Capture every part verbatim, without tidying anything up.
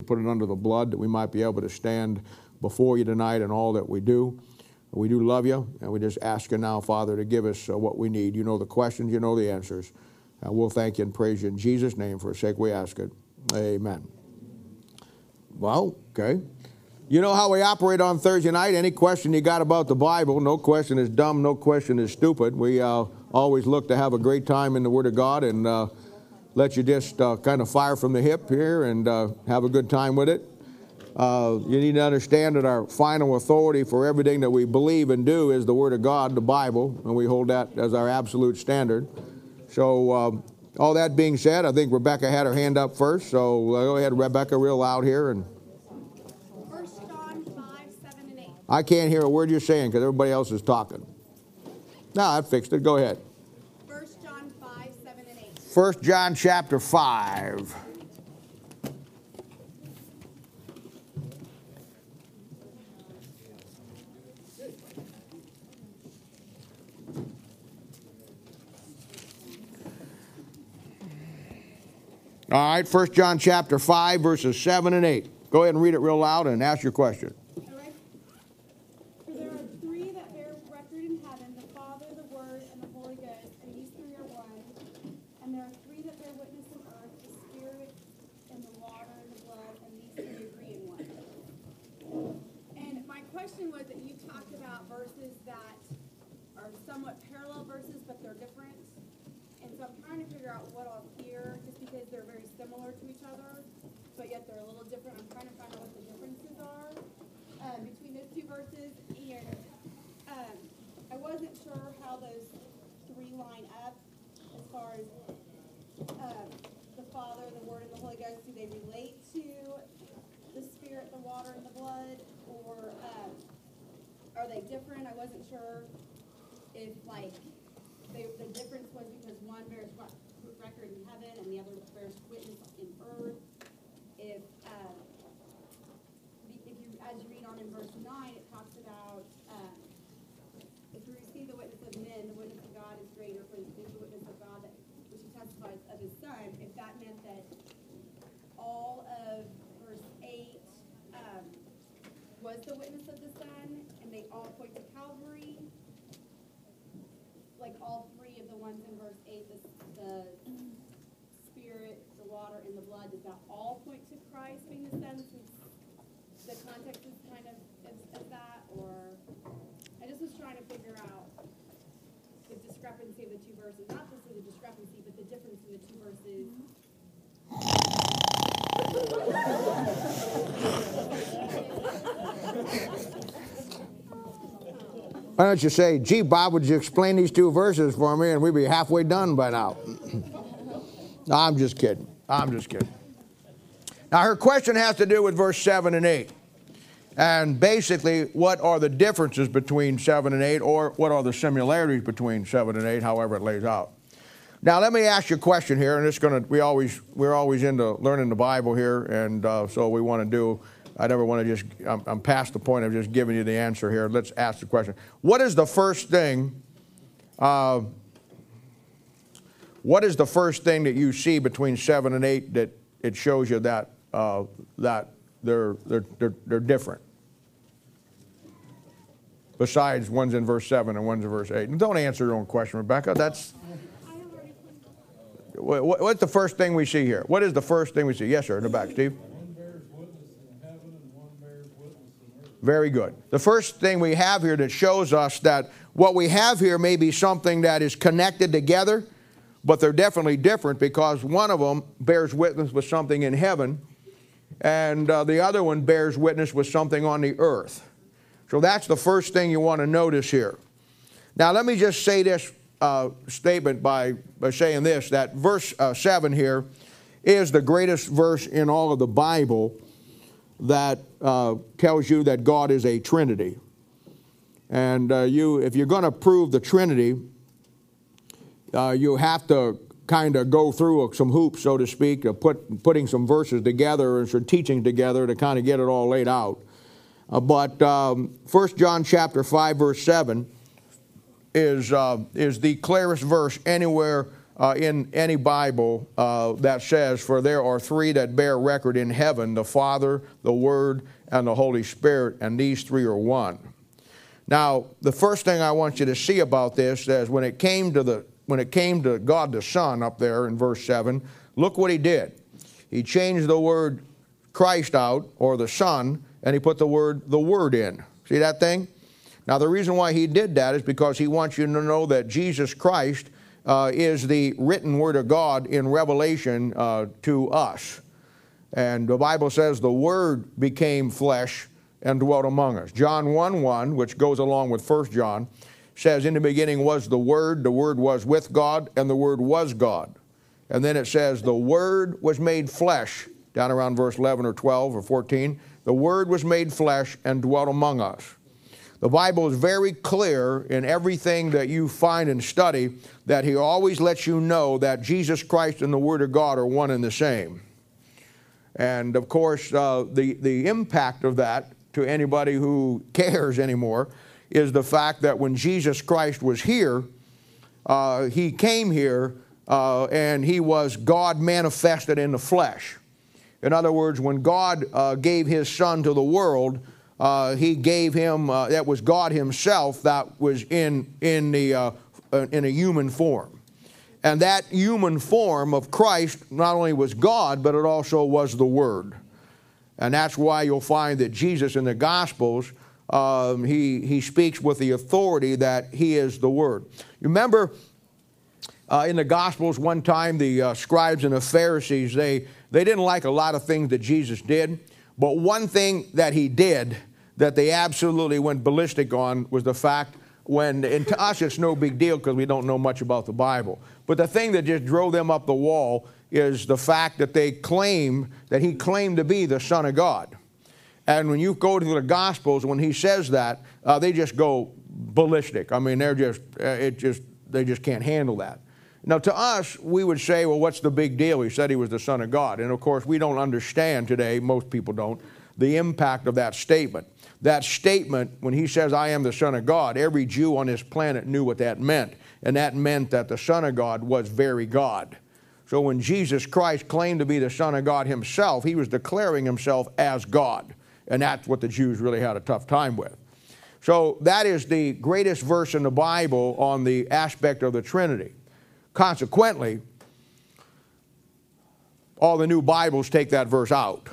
put it under the blood, that we might be able to stand before you tonight in all that we do. We do love you, and we just ask you now, Father, to give us uh, what we need. You know the questions, you know the answers. And we'll thank you and praise you in Jesus' name. For his sake we ask it. Amen. Well, okay. You know how we operate on Thursday night. Any question you got about the Bible, no question is dumb, no question is stupid. We uh, always look to have a great time in the Word of God and uh, let you just uh, kind of fire from the hip here and uh, have a good time with it. Uh, you need to understand that our final authority for everything that we believe and do is the Word of God, the Bible, and we hold that as our absolute standard. So um, all that being said, I think Rebecca had her hand up first, so uh, go ahead, Rebecca, real loud here. And First John five, seven, and eight. I can't hear a word you're saying because everybody else is talking. No, I fixed it. Go ahead. First John five, seven, and eight. First John chapter five. All right, First John chapter five, verses seven and eight. Go ahead and read it real loud and ask your question. All right. For there are three that bear record in heaven, the Father, the Word, and the Holy Ghost, and these three are one. And there are three that bear witness on earth, the Spirit, and the water, and the blood, and these three agree in one. And my question was that you talked about verses that are somewhat parallel verses, but they're different. And so I'm trying to figure out what I'll hear, just because they're very similar to each other, but yet they're a little different. I'm trying to find out what the differences are um, between those two verses. And um, I wasn't sure how those three line up as far as um, the Father, the Word, and the Holy Ghost. Do they relate to the Spirit, the water, and the blood? Or um, are they different? I wasn't sure if, like, They, the difference was because one bears record in heaven and the other bears witness in earth. If, um, if you, as you read on in verse nine, it talks about um, if we receive the witness of men, the witness of God is greater, for this is the witness of God that which he testifies of his Son. If that meant that all of verse eight um, was the witness of the Son, and they all point to Calvary. Like all three of the ones in verse eight, the, the Spirit, the water, and the blood, does that all point to Christ being the Son, since the context is kind of is, is that? Or I just was trying to figure out the discrepancy of the two verses. Not just the discrepancy, but the difference in the two verses. Why don't you say, gee, Bob, would you explain these two verses for me, and we'd be halfway done by now. No, I'm just kidding. I'm just kidding. Now, her question has to do with verse seven and eight. And basically, what are the differences between seven and eight, or what are the similarities between seven and eight, however it lays out. Now, let me ask you a question here, and it's going to, we always, we're always into learning the Bible here, and uh, so we want to do, I never want to just, I'm, I'm past the point of just giving you the answer here. Let's ask the question. What is the first thing, uh, what is the first thing that you see between seven and eight that it shows you that, uh, that they're, they're, they're, they're different? Besides, one's in verse seven and one's in verse eight. And don't answer your own question, Rebecca. That's, what, what's the first thing we see here? What is the first thing we see? Yes, sir, in the back, Steve. Very good. The first thing we have here that shows us that what we have here may be something that is connected together, but they're definitely different, because one of them bears witness with something in heaven, and uh, the other one bears witness with something on the earth. So that's the first thing you want to notice here. Now let me just say this uh, statement by, by saying this, that verse uh, seven here is the greatest verse in all of the Bible that uh, tells you that God is a Trinity. And uh, you, if you're going to prove the Trinity, uh, you have to kind of go through some hoops, so to speak, of put, putting some verses together and some teaching together to kind of get it all laid out. Uh, but um, First John chapter five, verse seven is, uh, is the clearest verse anywhere uh, in any Bible uh, that says, for there are three that bear record in heaven, the Father, the Word, and the Holy Spirit, and these three are one. Now, the first thing I want you to see about this is when it came to the when it came to God the Son up there in verse seven, look what he did. He changed the word Christ out, or the Son, and he put the word the Word in. See that thing? Now, the reason why he did that is because he wants you to know that Jesus Christ uh, is the written Word of God in Revelation uh, to us. And the Bible says the Word became flesh and dwelt among us. John one one, which goes along with First John, says, in the beginning was the Word, the Word was with God, and the Word was God. And then it says the Word was made flesh, down around verse eleven or twelve or fourteen. The Word was made flesh and dwelt among us. The Bible is very clear in everything that you find and study that he always lets you know that Jesus Christ and the Word of God are one and the same. And of course, uh, the, the impact of that to anybody who cares anymore is the fact that when Jesus Christ was here, uh, he came here uh, and he was God manifested in the flesh. In other words, when God uh, gave his Son to the world, uh, he gave him, uh, that was God himself that was in, in, the, uh, in a human form. And that human form of Christ not only was God, but it also was the Word. And that's why you'll find that Jesus in the Gospels, um, he, he speaks with the authority that he is the Word. You remember uh, in the Gospels one time the uh, scribes and the Pharisees, they, they didn't like a lot of things that Jesus did. But one thing that he did that they absolutely went ballistic on was the fact when, and to us it's no big deal because we don't know much about the Bible. But the thing that just drove them up the wall is the fact that they claim that he claimed to be the Son of God. And when you go to the Gospels, when he says that, uh, they just go ballistic. I mean, they're just, uh, it just, they just can't handle that. Now, to us, we would say, well, what's the big deal? He said he was the Son of God. And of course, we don't understand today, most people don't, the impact of that statement. That statement, when he says, I am the Son of God, every Jew on this planet knew what that meant. And that meant that the Son of God was very God. So when Jesus Christ claimed to be the Son of God himself, he was declaring himself as God. And that's what the Jews really had a tough time with. So that is the greatest verse in the Bible on the aspect of the Trinity. Consequently, all the new Bibles take that verse out.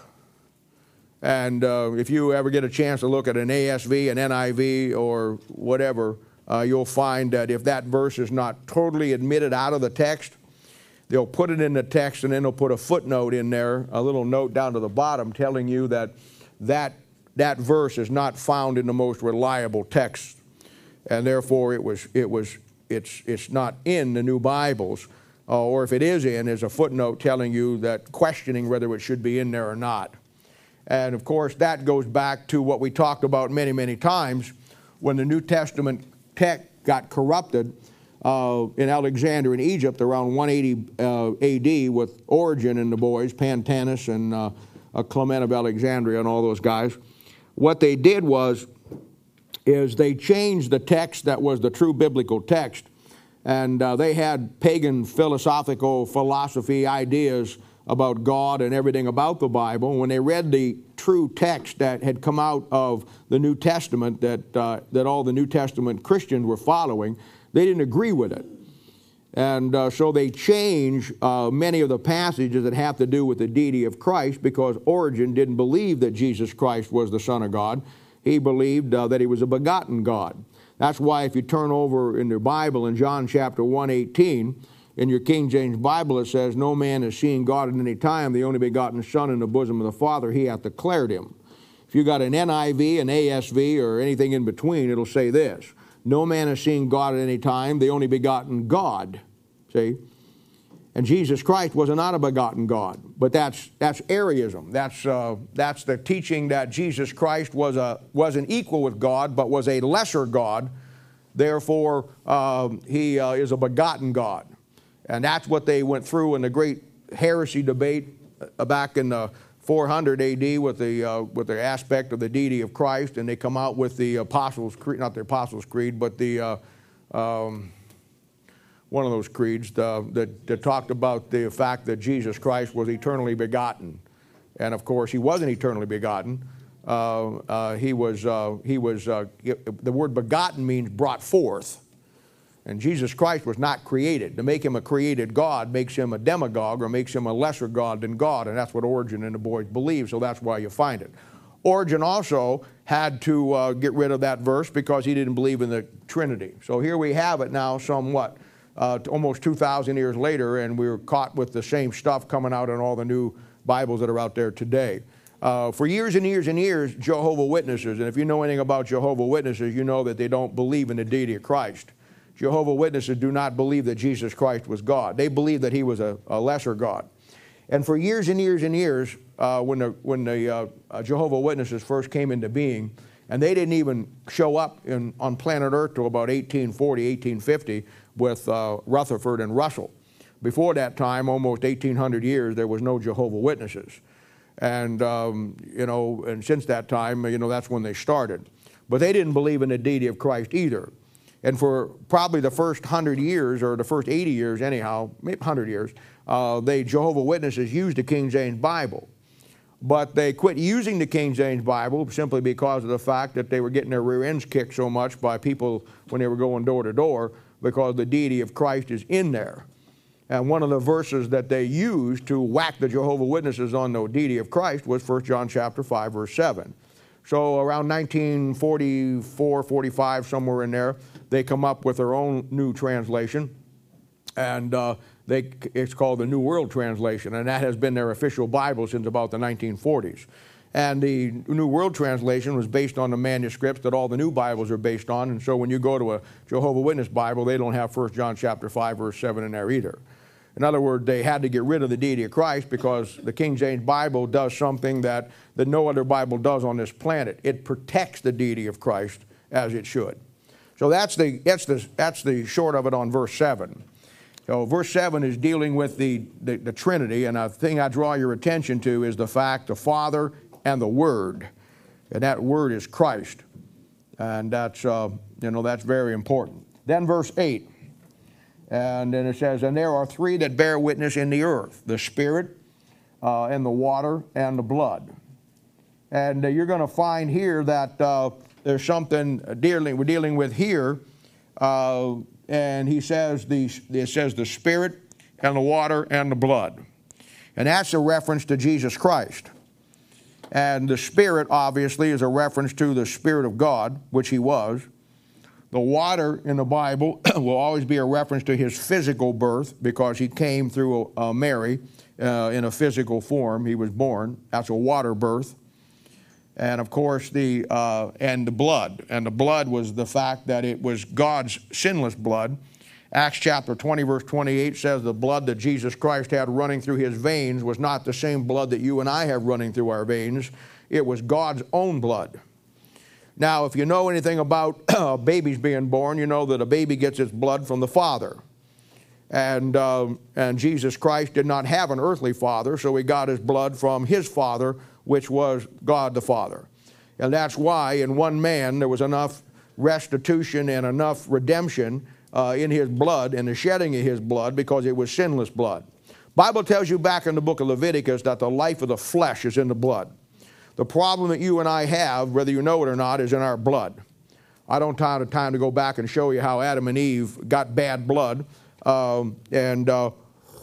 And uh, if you ever get a chance to look at an A S V, an N I V, or whatever, uh, you'll find that if that verse is not totally admitted out of the text, they'll put it in the text and then they'll put a footnote in there, a little note down to the bottom telling you that that, that verse is not found in the most reliable text. And therefore it was, it was, it's, it's not in the new Bibles. Uh, or if it is in, there's a footnote telling you that questioning whether it should be in there or not. And of course, that goes back to what we talked about many, many times when the New Testament text got corrupted uh, in Alexandria in Egypt around one eighty uh, A D with Origen and the boys, Pantanus and uh, uh, Clement of Alexandria and all those guys. What they did was is they changed the text that was the true biblical text, and uh, they had pagan philosophical philosophy ideas about God and everything about the Bible. When they read the true text that had come out of the New Testament that, uh, that all the New Testament Christians were following, they didn't agree with it. And uh, so they changed uh, many of the passages that have to do with the deity of Christ because Origen didn't believe that Jesus Christ was the Son of God. He believed uh, that he was a begotten God. That's why if you turn over in your Bible in John chapter one eighteen, in your King James Bible, it says, no man has seen God at any time, the only begotten Son in the bosom of the Father, he hath declared him. If you got an N I V, an A S V, or anything in between, it'll say this, no man has seen God at any time, the only begotten God. See? And Jesus Christ was not a begotten God. But that's, that's Arianism. That's, uh, that's the teaching that Jesus Christ was, a, was an equal with God, but was a lesser God. Therefore, uh, he uh, is a begotten God. And that's what they went through in the great heresy debate back in the four hundred A D with the, uh, with the aspect of the deity of Christ. And they come out with the Apostles' Creed, not the Apostles' Creed, but the, uh, um, one of those creeds uh, that, that talked about the fact that Jesus Christ was eternally begotten. And of course, he wasn't eternally begotten. Uh, uh, he was, uh, he was uh, the word begotten means brought forth. And Jesus Christ was not created. To make him a created God makes him a demagogue or makes him a lesser God than God. And that's what Origen and the boys believe, so that's why you find it. Origen also had to uh, get rid of that verse because he didn't believe in the Trinity. So here we have it now somewhat, uh, almost two thousand years later, and we're caught with the same stuff coming out in all the new Bibles that are out there today. Uh, for years and years and years, Jehovah's Witnesses, and if you know anything about Jehovah's Witnesses, you know that they don't believe in the deity of Christ. Jehovah's Witnesses do not believe that Jesus Christ was God. They believe that he was a, a lesser God. And for years and years and years, uh, when the, when the uh, uh, Jehovah's Witnesses first came into being, and they didn't even show up in, on planet Earth till about eighteen forty, eighteen fifty with uh, Rutherford and Russell. Before that time, almost eighteen hundred years, there was no Jehovah's Witnesses. And, um, you know, and since that time, you know, that's when they started. But they didn't believe in the deity of Christ either. And for probably the first hundred years, or the first eighty years anyhow, maybe one hundred years, uh, they, Jehovah's Witnesses, used the King James Bible. But they quit using the King James Bible simply because of the fact that they were getting their rear ends kicked so much by people when they were going door to door, because the deity of Christ is in there. And one of the verses that they used to whack the Jehovah's Witnesses on the deity of Christ was First John chapter five, verse seven. So around nineteen forty-four, forty-five, somewhere in there, they come up with their own new translation, and uh, they, it's called the New World Translation, and that has been their official Bible since about the nineteen forties. And the New World Translation was based on the manuscripts that all the new Bibles are based on, and so when you go to a Jehovah's Witness Bible, they don't have First John chapter five, verse seven in there either. In other words, they had to get rid of the deity of Christ because the King James Bible does something that, that no other Bible does on this planet. It protects the deity of Christ as it should. So that's the, that's the, that's the short of it on verse seven. So verse seven is dealing with the, the, the Trinity, and a thing I draw your attention to is the fact the Father and the Word. And that Word is Christ. And that's, uh, you know, that's very important. Then verse eight. And then it says, and there are three that bear witness in the earth, the Spirit, uh, and the water, and the blood. And uh, you're going to find here that uh, there's something dealing, we're dealing with here. Uh, and he says, the, it says the Spirit, and the water, and the blood. And that's a reference to Jesus Christ. And the Spirit, obviously, is a reference to the Spirit of God, which he was. The water in the Bible will always be a reference to his physical birth, because he came through uh, Mary uh, in a physical form. He was born. That's a water birth. And of course, the uh, and the blood. And the blood was the fact that it was God's sinless blood. Acts chapter twenty, verse twenty-eight says the blood that Jesus Christ had running through his veins was not the same blood that you and I have running through our veins. It was God's own blood. Now, if you know anything about uh, babies being born, you know that a baby gets its blood from the father. And, uh, and Jesus Christ did not have an earthly father, so he got his blood from his father, which was God the Father. And that's why in one man there was enough restitution and enough redemption uh, in his blood, and the shedding of his blood, because it was sinless blood. Bible tells you back in the book of Leviticus that the life of the flesh is in the blood. The problem that you and I have, whether you know it or not, is in our blood. I don't have time to go back and show you how Adam and Eve got bad blood, um, and uh,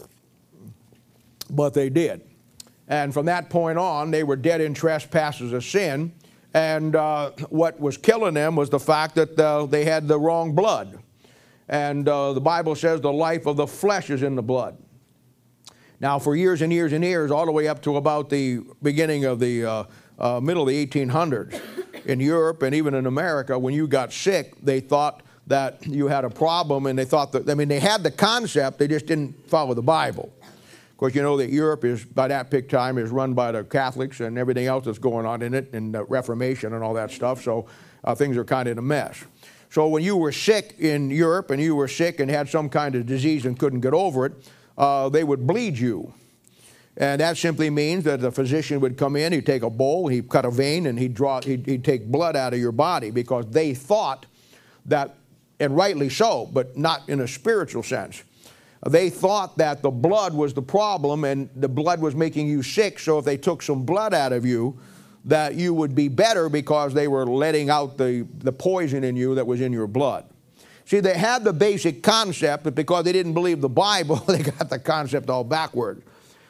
but they did. And from that point on, they were dead in trespasses of sin, and uh, what was killing them was the fact that uh, they had the wrong blood. And uh, the Bible says the life of the flesh is in the blood. Now, for years and years and years, all the way up to about the beginning of the uh, uh, middle of the eighteen hundreds, in Europe and even in America, when you got sick, they thought that you had a problem, and they thought that, I mean, they had the concept, they just didn't follow the Bible. Of course, you know that Europe is, by that pick time, is run by the Catholics and everything else that's going on in it, and the Reformation and all that stuff, so uh, things are kind of in a mess. So when you were sick in Europe, and you were sick and had some kind of disease and couldn't get over it, uh, they would bleed you. And that simply means that the physician would come in, he'd take a bowl, he'd cut a vein, and he'd, draw, he'd, he'd take blood out of your body, because they thought that and rightly so, but not in a spiritual sense. They thought that the blood was the problem and the blood was making you sick, so if they took some blood out of you, that you would be better because they were letting out the, the poison in you that was in your blood. See, they had the basic concept, but because they didn't believe the Bible, they got the concept all backward.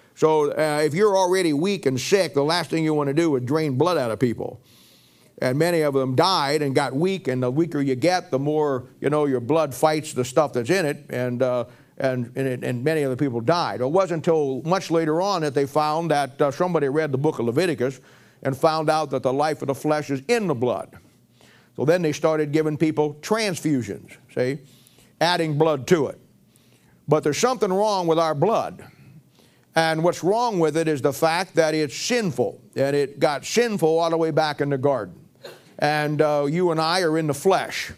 So uh, if you're already weak and sick, the last thing you want to do is drain blood out of people. And many of them died and got weak, and the weaker you get, the more, you know, your blood fights the stuff that's in it, and uh, and, and, it, and many of the people died. It wasn't until much later on that they found that uh, somebody read the book of Leviticus and found out that the life of the flesh is in the blood. So then they started giving people transfusions, see, adding blood to it. But there's something wrong with our blood. And what's wrong with it is the fact that it's sinful, and it got sinful all the way back in the garden. And uh, you and I are in the flesh,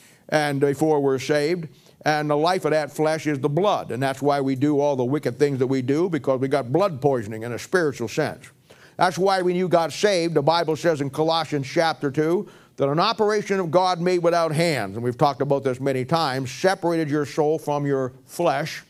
and before we're saved, and the life of that flesh is the blood, and that's why we do all the wicked things that we do, because we got blood poisoning in a spiritual sense. That's why when you got saved, the Bible says in Colossians chapter two, that an operation of God made without hands, and we've talked about this many times, separated your soul from your flesh,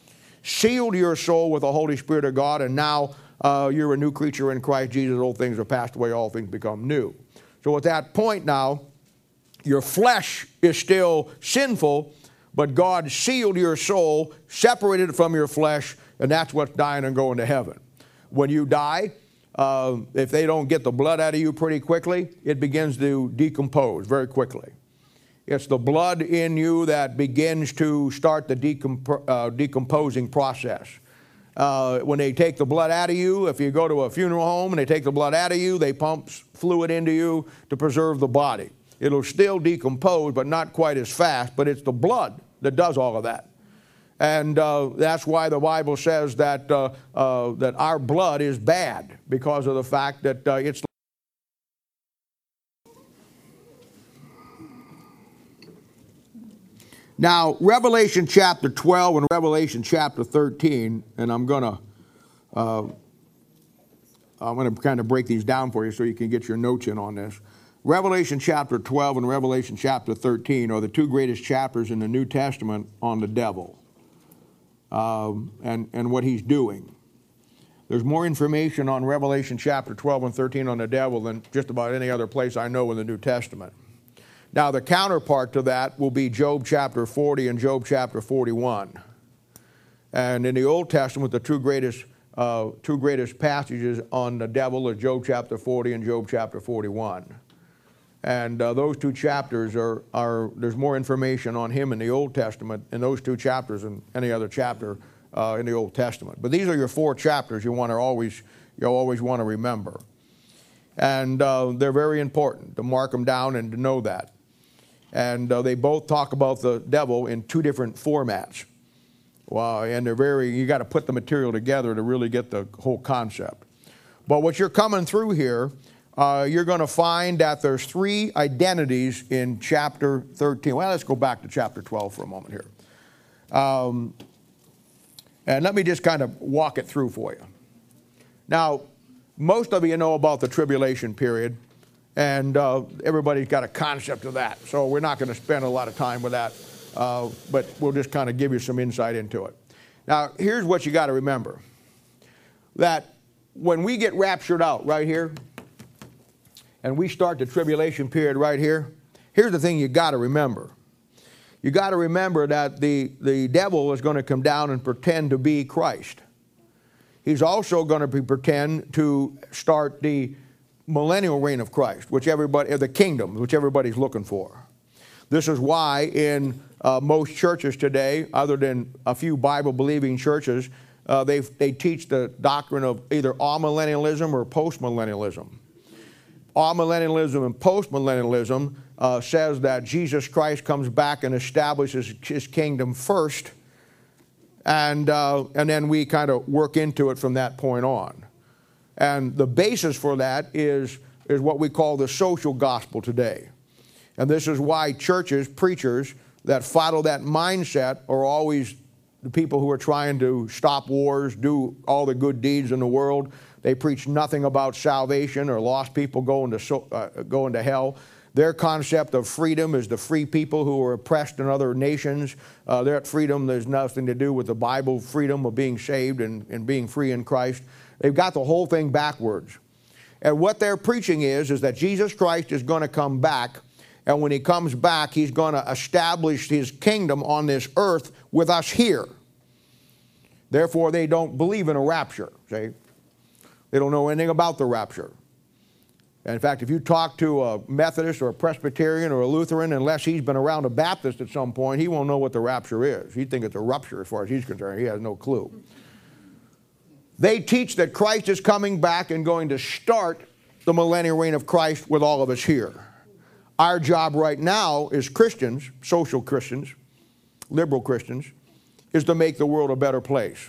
sealed your soul with the Holy Spirit of God, and now uh, you're a new creature in Christ Jesus. Old things are passed away, all things become new. So at that point now, your flesh is still sinful, but God sealed your soul, separated it from your flesh, and that's what's dying and going to heaven. When you die, uh, if they don't get the blood out of you pretty quickly, it begins to decompose very quickly. It's the blood in you that begins to start the decomp- uh, decomposing process. Uh, when they take the blood out of you, if you go to a funeral home and they take the blood out of you, they pump fluid into you to preserve the body. It'll still decompose, but not quite as fast, but it's the blood that does all of that. And uh, that's why the Bible says that, uh, uh, that our blood is bad, because of the fact that uh, it's Now, Revelation chapter twelve and Revelation chapter thirteen, and I'm going to uh, I'm going to kind of break these down for you so you can get your notes in on this. Revelation chapter twelve and Revelation chapter thirteen are the two greatest chapters in the New Testament on the devil um, and, and what he's doing. There's more information on Revelation chapter twelve and thirteen on the devil than just about any other place I know in the New Testament. Now, the counterpart to that will be Job chapter forty and Job chapter forty-one. And in the Old Testament, the two greatest, uh, two greatest passages on the devil are Job chapter forty and Job chapter forty-one. And uh, those two chapters are, are, there's more information on him in the Old Testament in those two chapters than any other chapter uh, in the Old Testament. But these are your four chapters you want to always, you always want to remember. And uh, they're very important to mark them down and to know that. And uh, they both talk about the devil in two different formats. Wow, and they're very, you got to put the material together to really get the whole concept. But what you're coming through here, uh, you're going to find that there's three identities in chapter thirteen. Well, let's go back to chapter twelve for a moment here. Um, and let me just kind of walk it through for you. Now, most of you know about the tribulation period. And uh, everybody's got a concept of that. So we're not going to spend a lot of time with that. Uh, but we'll just kind of give you some insight into it. Now, here's what you got to remember. That when we get raptured out right here, and we start the tribulation period right here, here's the thing you got to remember. You got to remember that the, the devil is going to come down and pretend to be Christ. He's also going to be, pretend to start the millennial reign of Christ, which everybody, the kingdom, which everybody's looking for. This is why in uh, most churches today, other than a few Bible-believing churches, uh, they they teach the doctrine of either amillennialism or postmillennialism. Amillennialism and postmillennialism uh, says that Jesus Christ comes back and establishes his kingdom first, and uh, and then we kind of work into it from that point on. And the basis for that is, is what we call the social gospel today. And this is why churches, preachers that follow that mindset are always the people who are trying to stop wars, do all the good deeds in the world. They preach nothing about salvation or lost people going to, uh, going to hell. Their concept of freedom is the free people who are oppressed in other nations. Uh, that freedom, there's nothing to do with the Bible, freedom of being saved and, and being free in Christ. They've got the whole thing backwards. And what they're preaching is, is that Jesus Christ is going to come back, and when he comes back, he's going to establish his kingdom on this earth with us here. Therefore, they don't believe in a rapture, see? They don't know anything about the rapture. In fact, if you talk to a Methodist or a Presbyterian or a Lutheran, unless he's been around a Baptist at some point, he won't know what the rapture is. He'd think it's a rupture as far as he's concerned. He has no clue. They teach that Christ is coming back and going to start the millennial reign of Christ with all of us here. Our job right now as Christians, social Christians, liberal Christians, is to make the world a better place.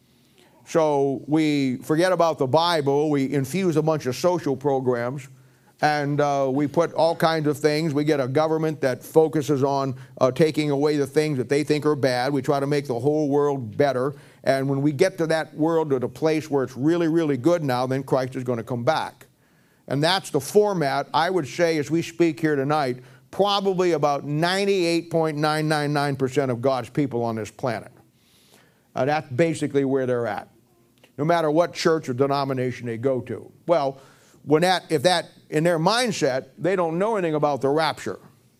So we forget about the Bible, we infuse a bunch of social programs, and uh, we put all kinds of things. We get a government that focuses on uh, taking away the things that they think are bad. We try to make the whole world better. And when we get to that world, to the place where it's really, really good now, then Christ is going to come back. And that's the format, I would say, as we speak here tonight, probably about ninety-eight point nine nine nine percent of God's people on this planet. Uh, that's basically where they're at, no matter what church or denomination they go to. Well, when that, if that, in their mindset, they don't know anything about the rapture.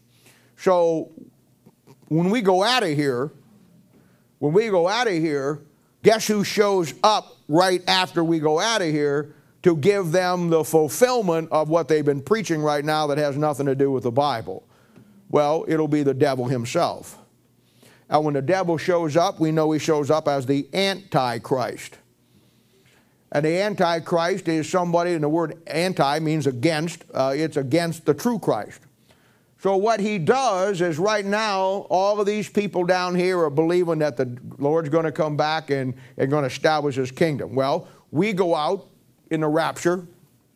So when we go out of here, when we go out of here, guess who shows up right after we go out of here to give them the fulfillment of what they've been preaching right now that has nothing to do with the Bible? Well, it'll be the devil himself. And when the devil shows up, we know he shows up as the Antichrist. And the Antichrist is somebody, and the word anti means against. Uh, it's against the true Christ. So what he does is right now, all of these people down here are believing that the Lord's going to come back and, and going to establish his kingdom. Well, we go out in the rapture,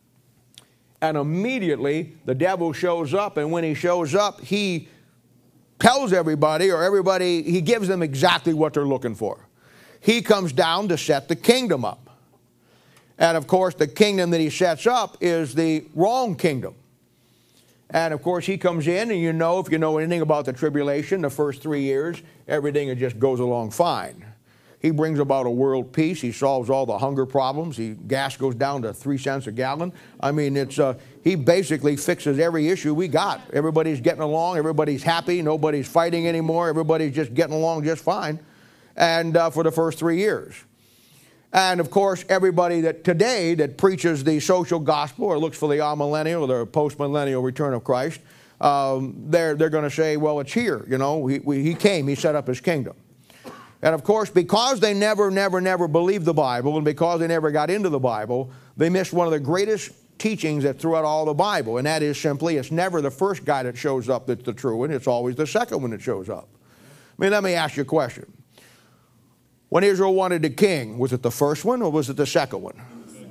and immediately the devil shows up, and when he shows up, he tells everybody, or everybody, he gives them exactly what they're looking for. He comes down to set the kingdom up. And of course, the kingdom that he sets up is the wrong kingdom. And of course, he comes in, and you know, if you know anything about the tribulation, the first three years, everything just goes along fine. He brings about a world peace. He solves all the hunger problems. He, gas goes down to three cents a gallon. I mean, it's uh, he basically fixes every issue we got. Everybody's getting along. Everybody's happy. Nobody's fighting anymore. Everybody's just getting along just fine. And uh, for the first three years. And of course, everybody that today that preaches the social gospel or looks for the amillennial or the post-millennial return of Christ, um, they're, they're going to say, well, it's here. You know, he, we, he came. He set up his kingdom. And of course, because they never, never, never believed the Bible, and because they never got into the Bible, they missed one of the greatest teachings that throughout all the Bible, and that is simply, it's never the first guy that shows up that's the true one, it's always the second one that shows up. I mean, let me ask you a question. When Israel wanted a king, was it the first one or was it the second one?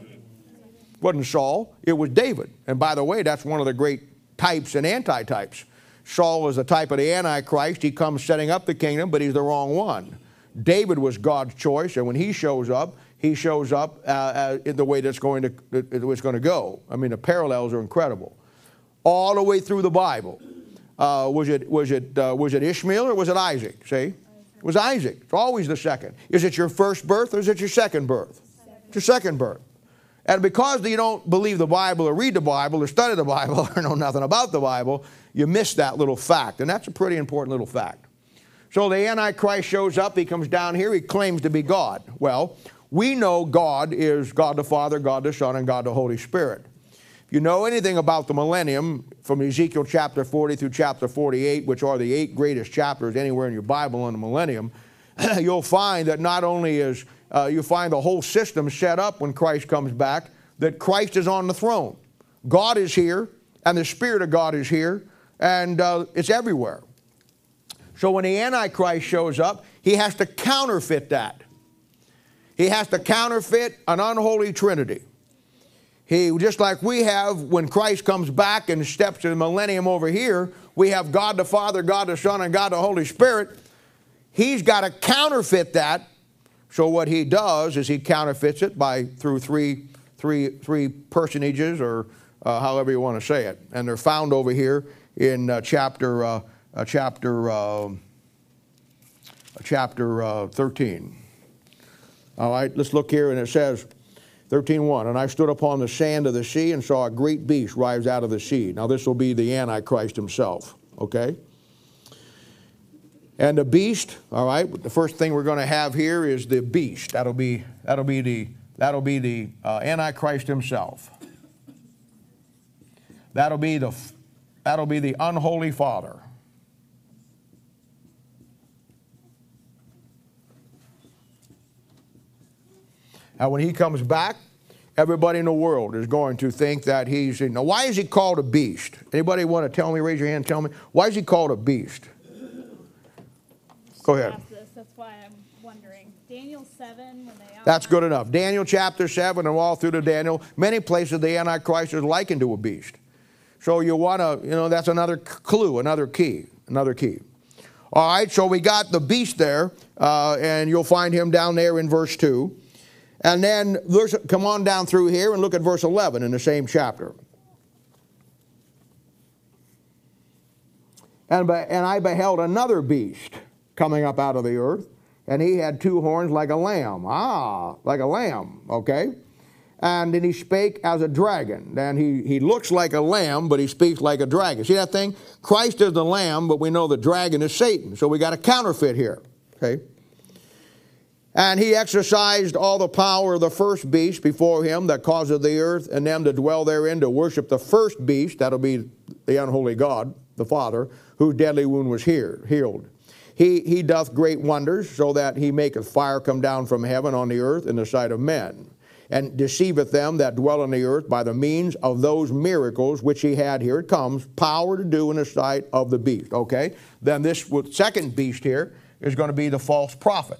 It wasn't Saul, it was David. And by the way, that's one of the great types and antitypes. Saul is a type of the Antichrist. He comes setting up the kingdom, but he's the wrong one. David was God's choice, and when he shows up, he shows up uh, uh, in the way that's going to, it was going to go. I mean, the parallels are incredible. All the way through the Bible. Uh, was it, was it, uh, was it Ishmael or was it Isaac? See? It was Isaac. It's always the second. Is it your first birth or is it your second birth? It's your second birth. And because you don't believe the Bible or read the Bible or study the Bible or know nothing about the Bible, you miss that little fact. And that's a pretty important little fact. So the Antichrist shows up. He comes down here. He claims to be God. Well, we know God is God the Father, God the Son, and God the Holy Spirit. If you know anything about the millennium, from Ezekiel chapter forty through chapter forty-eight, which are the eight greatest chapters anywhere in your Bible on the millennium, you'll find that not only is, uh, you find the whole system set up when Christ comes back, that Christ is on the throne. God is here, and the Spirit of God is here, and uh, it's everywhere. So when the Antichrist shows up, he has to counterfeit that. He has to counterfeit an unholy trinity. He, just like we have when Christ comes back and steps to the millennium over here, we have God the Father, God the Son, and God the Holy Spirit. He's got to counterfeit that. So what he does is he counterfeits it by through three, three, three personages or uh, however you want to say it. And they're found over here in uh, chapter, uh, uh, chapter, uh, chapter uh, thirteen. All right, let's look here, and it says, thirteen one, and I stood upon the sand of the sea and saw a great beast rise out of the sea. Now this will be the Antichrist himself, okay? And the beast, all right, the first thing we're going to have here is the beast. That'll be, that'll be the, that'll be the uh, Antichrist himself. That'll be the, that'll be the unholy father. Now when he comes back, everybody in the world is going to think that he's, now why is he called a beast? Anybody want to tell me, raise your hand and tell me, why is he called a beast? Go ahead. This. That's why I'm wondering. Daniel seven, when they That's good enough. Daniel chapter seven and all through the Daniel, many places the Antichrist is likened to a beast. So you want to, you know, that's another clue, another key, another key. All right, so we got the beast there, uh, and you'll find him down there in verse two. And then verse, come on down through here and look at verse eleven in the same chapter. And, be, and I beheld another beast coming up out of the earth, and he had two horns like a lamb. Ah, like a lamb, okay? And then he spake as a dragon. And he, he looks like a lamb, but he speaks like a dragon. See that thing? Christ is the lamb, but we know the dragon is Satan. So we got a counterfeit here, okay? And he exercised all the power of the first beast before him that causeth the earth and them to dwell therein to worship the first beast, that'll be the unholy God, the Father, whose deadly wound was healed. He, he doth great wonders, so that he maketh fire come down from heaven on the earth in the sight of men, and deceiveth them that dwell on the earth by the means of those miracles which he had, here it comes, power to do in the sight of the beast. Okay? Then this second beast here is going to be the false prophet.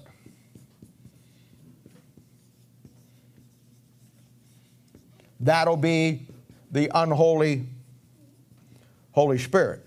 That'll be the unholy Holy Spirit.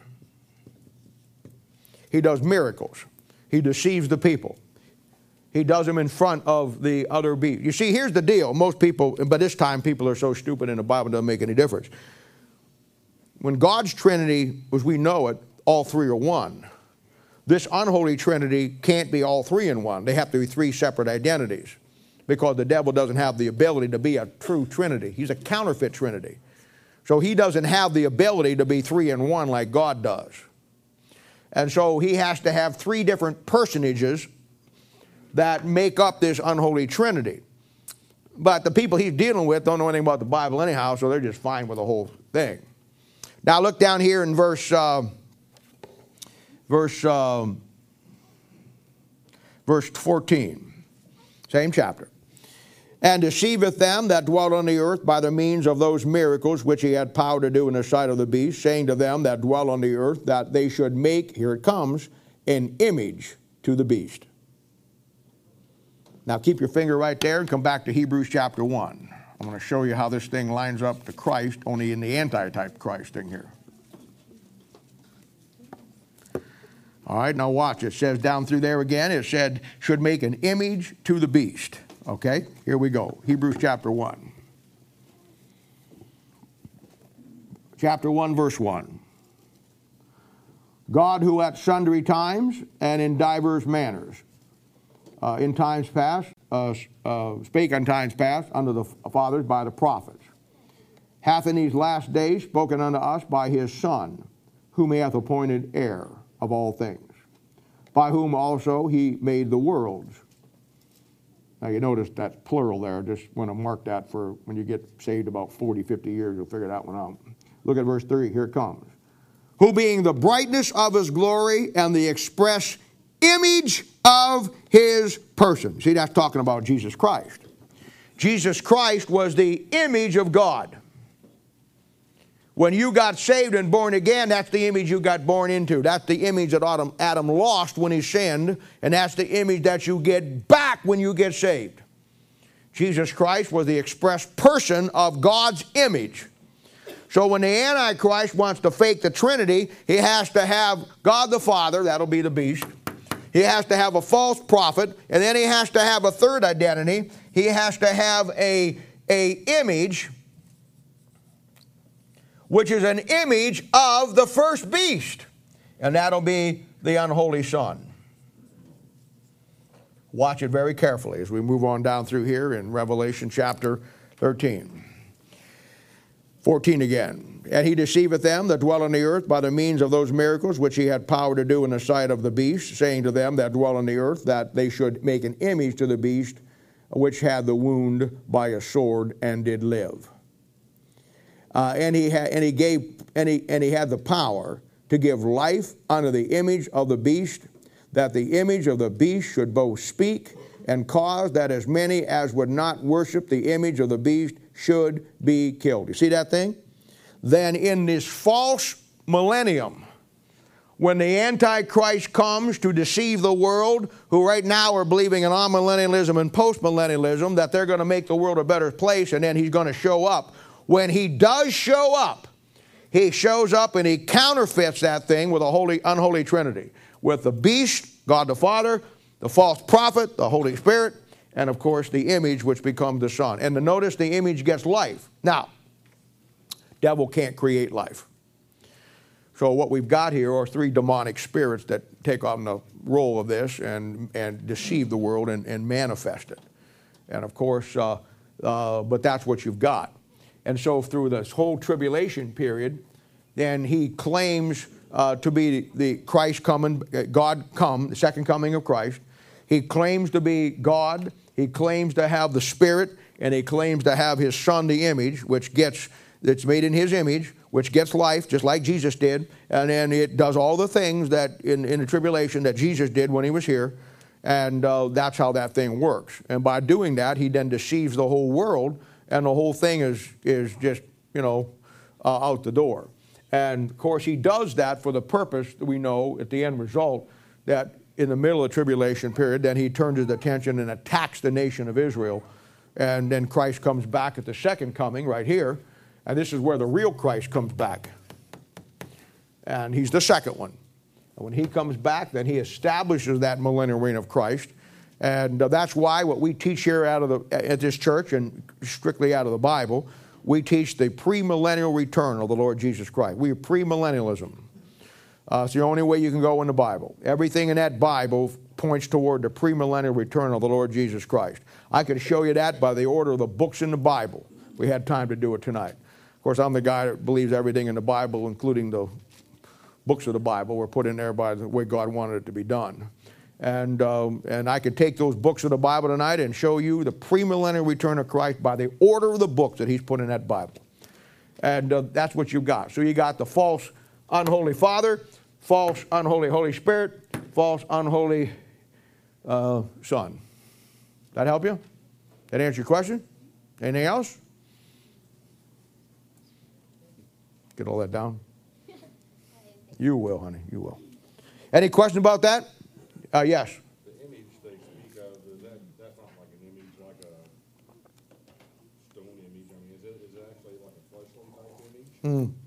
He does miracles. He deceives the people. He does them in front of the other beast. You see, here's the deal. Most people, by this time, people are so stupid in the Bible, it doesn't make any difference. When God's Trinity, as we know it, all three are one. This unholy Trinity can't be all three in one. They have to be three separate identities, because the devil doesn't have the ability to be a true Trinity. He's a counterfeit Trinity. So he doesn't have the ability to be three in one like God does. And so he has to have three different personages that make up this unholy Trinity. But the people he's dealing with don't know anything about the Bible anyhow, so they're just fine with the whole thing. Now look down here in verse, uh, verse, um, verse fourteen, same chapter. And deceiveth them that dwell on the earth by the means of those miracles which he had power to do in the sight of the beast, saying to them that dwell on the earth that they should make, here it comes, an image to the beast. Now keep your finger right there and come back to Hebrews chapter one. I'm going to show you how this thing lines up to Christ, only in the anti-type Christ thing here. All right, now watch. It says down through there again, it said, should make an image to the beast. Okay, here we go. Hebrews chapter one. Chapter one, verse one. God, who at sundry times and in divers manners, uh, in times past, uh, uh, spake on times past unto the fathers by the prophets, hath in these last days spoken unto us by his Son, whom he hath appointed heir of all things, by whom also he made the worlds. Now you notice that's plural there. Just want to mark that for when you get saved about forty, fifty years, you'll figure that one out. Look at verse three. Here it comes. Who being the brightness of his glory and the express image of his person. See, that's talking about Jesus Christ. Jesus Christ was the image of God. When you got saved and born again, that's the image you got born into. That's the image that Adam, Adam lost when he sinned, and that's the image that you get back when you get saved. Jesus Christ was the express person of God's image. So when the Antichrist wants to fake the Trinity, he has to have God the Father, that'll be the beast. He has to have a false prophet, and then he has to have a third identity. He has to have a, a image which is an image of the first beast. And that'll be the unholy son. Watch it very carefully as we move on down through here in Revelation chapter thirteen. fourteen again. And he deceiveth them that dwell on the earth by the means of those miracles which he had power to do in the sight of the beast, saying to them that dwell on the earth that they should make an image to the beast which had the wound by a sword and did live. Uh, and he had and he gave and he and he had the power to give life unto the image of the beast, that the image of the beast should both speak and cause that as many as would not worship the image of the beast should be killed. You see that thing? Then in this false millennium, when the Antichrist comes to deceive the world, who right now are believing in amillennialism and postmillennialism, that they're going to make the world a better place, and then he's going to show up. When he does show up, he shows up and he counterfeits that thing with a holy, unholy trinity. With the beast, God the Father, the false prophet, the Holy Spirit, and of course the image which becomes the Son. And to notice the image gets life. Now, devil can't create life. So what we've got here are three demonic spirits that take on the role of this and, and deceive the world and, and manifest it. And of course, uh, uh, but that's what you've got. And so through this whole tribulation period, then he claims uh, to be the Christ coming, God come, the second coming of Christ. He claims to be God. He claims to have the Spirit, and he claims to have his Son, the image, which gets, that's made in his image, which gets life, just like Jesus did. And then it does all the things that in, in the tribulation that Jesus did when he was here. And uh, that's how that thing works. And by doing that, he then deceives the whole world, and the whole thing is, is just, you know, uh, out the door. And, of course, he does that for the purpose that we know at the end result that in the middle of the tribulation period, then he turns his attention and attacks the nation of Israel. And then Christ comes back at the second coming right here. And this is where the real Christ comes back. And he's the second one. And when he comes back, then he establishes that millennial reign of Christ. And uh, that's why what we teach here out of the, at this church and strictly out of the Bible, we teach the premillennial return of the Lord Jesus Christ. We are premillennialism. Uh, it's the only way you can go in the Bible. Everything in that Bible points toward the premillennial return of the Lord Jesus Christ. I could show you that by the order of the books in the Bible. We had time to do it tonight. Of course, I'm the guy that believes everything in the Bible, including the books of the Bible, were put in there by the way God wanted it to be done. And, um, and I could take those books of the Bible tonight and show you the premillennial return of Christ by the order of the books that he's put in that Bible. And uh, that's what you've got. So you got the false unholy Father, false unholy Holy Spirit, false unholy uh, Son. That help you? That answer your question? Anything else? Get all that down? You will, honey. You will. Any question about that? Uh, yes. The image they speak of, is that, that's not like an image, like a stone image. I mean, is it, is it actually like a fleshly type image? Mm.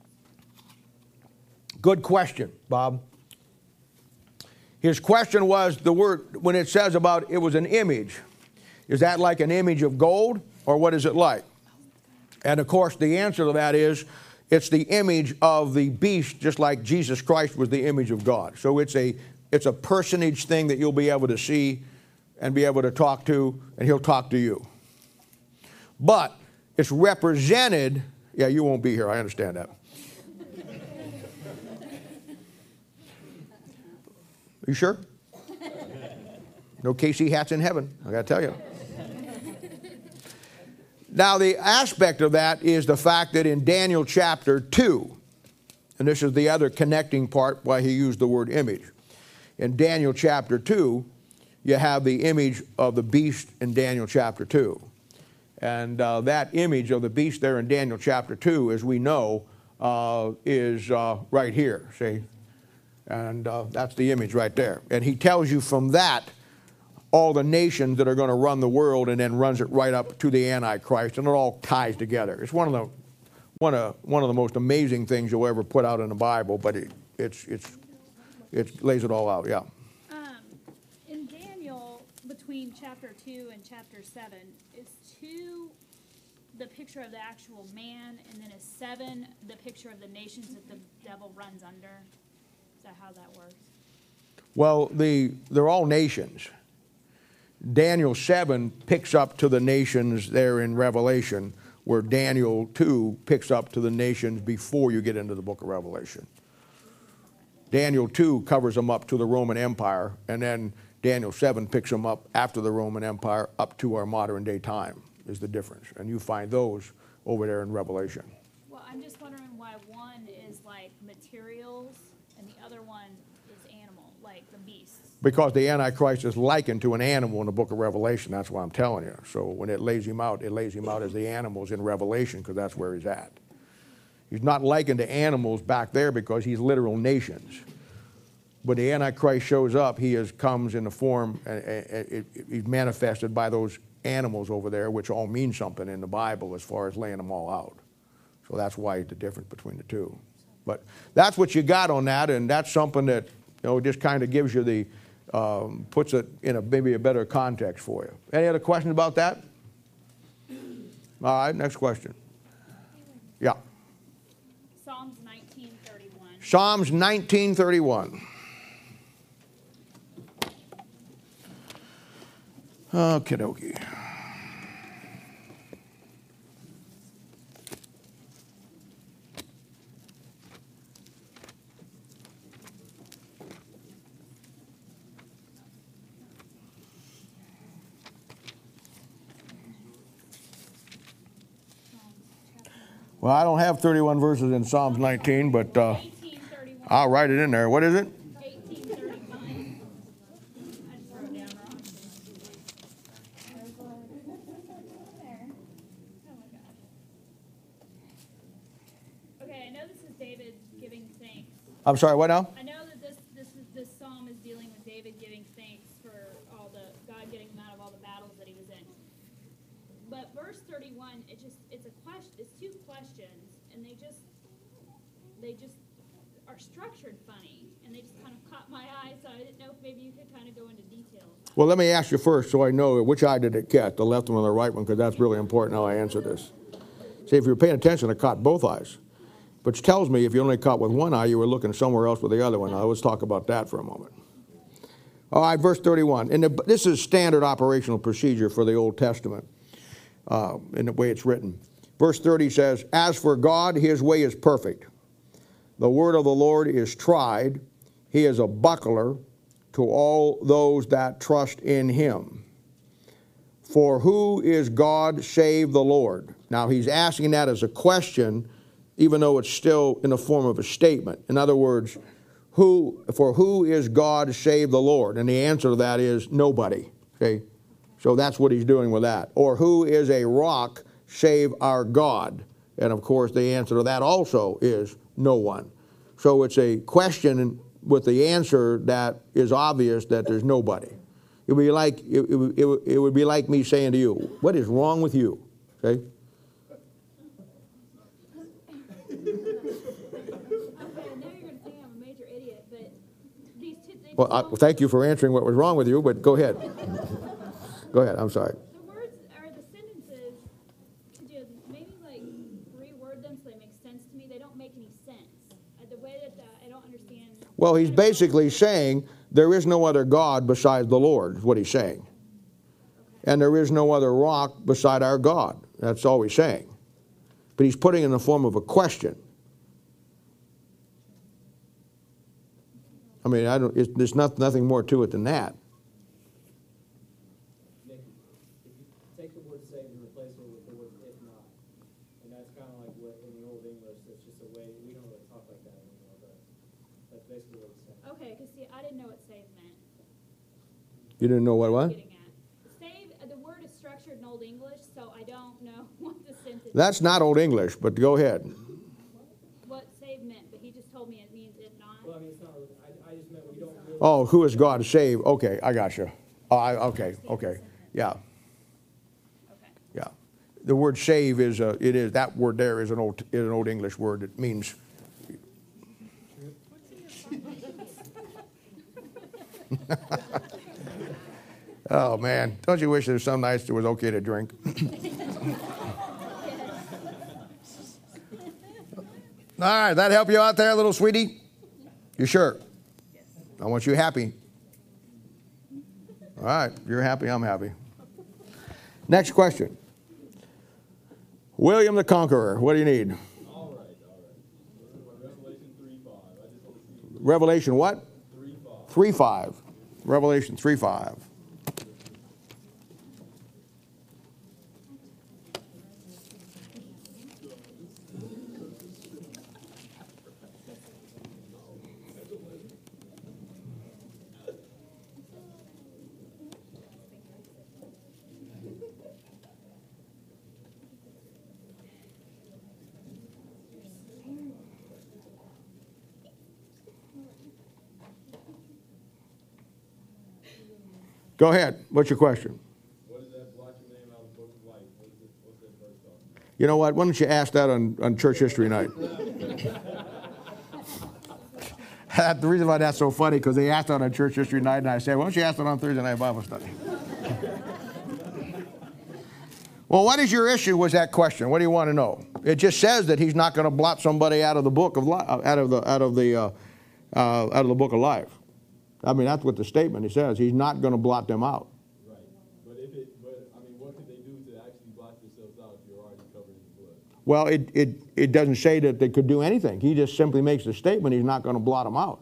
Good question, Bob. His question was the word, when it says about it was an image, is that like an image of gold, or what is it like? And of course, the answer to that is it's the image of the beast, just like Jesus Christ was the image of God. So it's a It's a personage thing that you'll be able to see and be able to talk to, and he'll talk to you. But it's represented, yeah, you won't be here, I understand that. You sure? No K C hats in heaven, I got to tell you. Now, the aspect of that is the fact that in Daniel chapter two, and this is the other connecting part why he used the word image. In Daniel chapter two, you have the image of the beast in Daniel chapter two. And uh, that image of the beast there in Daniel chapter two, as we know, uh, is uh, right here, see? And uh, that's the image right there. And he tells you from that all the nations that are going to run the world, and then runs it right up to the Antichrist, and it all ties together. It's one of the, one of, one of the most amazing things you'll ever put out in the Bible, but it, it's, it's, it lays it all out, yeah. Um, in Daniel, between chapter two and chapter seven, is two the picture of the actual man, and then is seven the picture of the nations that the devil runs under? Is that how that works? Well, the, they're all nations. Daniel seven picks up to the nations there in Revelation, where Daniel two picks up to the nations before you get into the book of Revelation. Daniel two covers them up to the Roman Empire, and then Daniel seven picks them up after the Roman Empire up to our modern day time is the difference. And you find those over there in Revelation. Well, I'm just wondering why one is like materials and the other one is animal, like the beasts. Because the Antichrist is likened to an animal in the book of Revelation. That's what I'm telling you. So when it lays him out, it lays him out as the animals in Revelation, because that's where he's at. He's not likened to animals back there because he's literal nations. But the Antichrist shows up, he is, comes in the form, uh, uh, he's manifested by those animals over there, which all mean something in the Bible as far as laying them all out. So that's why the difference between the two. But that's what you got on that, and that's something that, you know, just kind of gives you the, um, puts it in a maybe a better context for you. Any other questions about that? All right, next question. Yeah. Psalms nineteen thirty-one. Psalms nineteen thirty-one. Okie dokie. Well, I don't have thirty-one verses in Psalms nineteen, but uh, eighteen thirty-one. I'll write it in there. What is it? eighteen thirty-one. I just wrote it down wrong. Oh my gosh. Okay, I know this is David giving thanks. I'm sorry, what now? I know that this this is this psalm is dealing with David giving thanks for all the God getting him out of all the battles that he was in. But verse thirty-one, it just it's a question. It's two questions, and they just they just are structured funny, and they just kind of caught my eye. So I didn't know if maybe you could kind of go into detail. Well, let me ask you first so I know which eye did it catch, the left one or the right one, because that's really important how I answer this. See, if you're paying attention, it caught both eyes. Which tells me if you only caught with one eye, you were looking somewhere else with the other one. Now, let's talk about that for a moment. All right, verse thirty-one. And the, this is standard operational procedure for the Old Testament uh, in the way it's written. Verse thirty says, "As for God, his way is perfect. The word of the Lord is tried. He is a buckler to all those that trust in him. For who is God save the Lord?" Now, he's asking that as a question, even though it's still in the form of a statement. In other words, who for who is God save the Lord? And the answer to that is nobody. Okay? So that's what he's doing with that. Or who is a rock save our God? And of course, the answer to that also is no one. So it's a question with the answer that is obvious that there's nobody. It would be like, it, it, it, it would be like me saying to you, what is wrong with you? Okay? Well, I, well, thank you for answering what was wrong with you, but go ahead. Go ahead, I'm sorry. The words or the sentences, could you maybe like reword them so they make sense to me? They don't make any sense. Uh, the way that uh, I don't understand. Well, he's basically saying there is no other God besides the Lord, is what he's saying. And there is no other rock beside our God. That's all he's saying. But he's putting it in the form of a question. I mean, I don't, it's, there's not, nothing more to it than that. Nick, if you take the word save and replace it with the word if not, and that's kind of like what in the Old English, it's just a way, we don't really talk like that anymore, but that's basically what it's saying. Okay, because see, I didn't know what save meant. You didn't know what what? Getting at. Save, uh, the word is structured in Old English, so I don't know what the sentence. That's not Old English, but go ahead. What save meant, but he just told me it means if not. Well, I mean, it's not, really- I, I just meant we don't really. Oh, who is God save? Okay, I got you. Oh, I, okay, okay, yeah, Okay. yeah. The word save is a, it is that word there is an old is an Old English word. It means. Oh man, don't you wish there was some nights it was okay to drink? All right, that help you out there, little sweetie? You sure? I want you happy. All right, you're happy, I'm happy. Next question. William the Conqueror, what do you need? All right, all right. Revelation three five. I just want to see. Revelation what? three five. three five. Revelation three five. Go ahead. What's your question? What is that blotting name out of the book of life? What is it, what's that verse talking about? You know what? Why don't you ask that on, on church history night? The reason why that's so funny, because they asked that on church history night, and I said, why don't you ask that on Thursday night Bible study? Well, what is your issue with that question? What do you want to know? It just says that he's not going to blot somebody out of the book of li- out of the out of the uh, uh, out of the book of life. I mean, that's what the statement he says. He's not going to blot them out. Right. But if it, but I mean, what could they do to actually blot themselves out if you're already covered in the blood? Well, it it it doesn't say that they could do anything. He just simply makes the statement. He's not going to blot them out.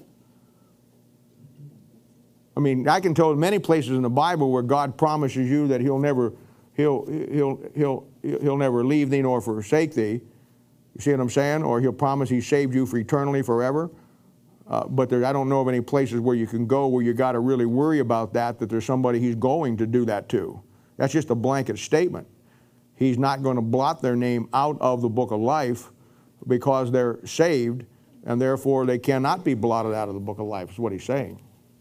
I mean, I can tell you many places in the Bible where God promises you that He'll never, He'll He'll He'll He'll never leave thee nor forsake thee. You see what I'm saying? Or He'll promise He saved you for eternally, forever. Uh, but there, I don't know of any places where you can go where you got to really worry about that. That there's somebody He's going to do that to. That's just a blanket statement. He's not going to blot their name out of the book of life because they're saved, and therefore they cannot be blotted out of the book of life. Is what He's saying.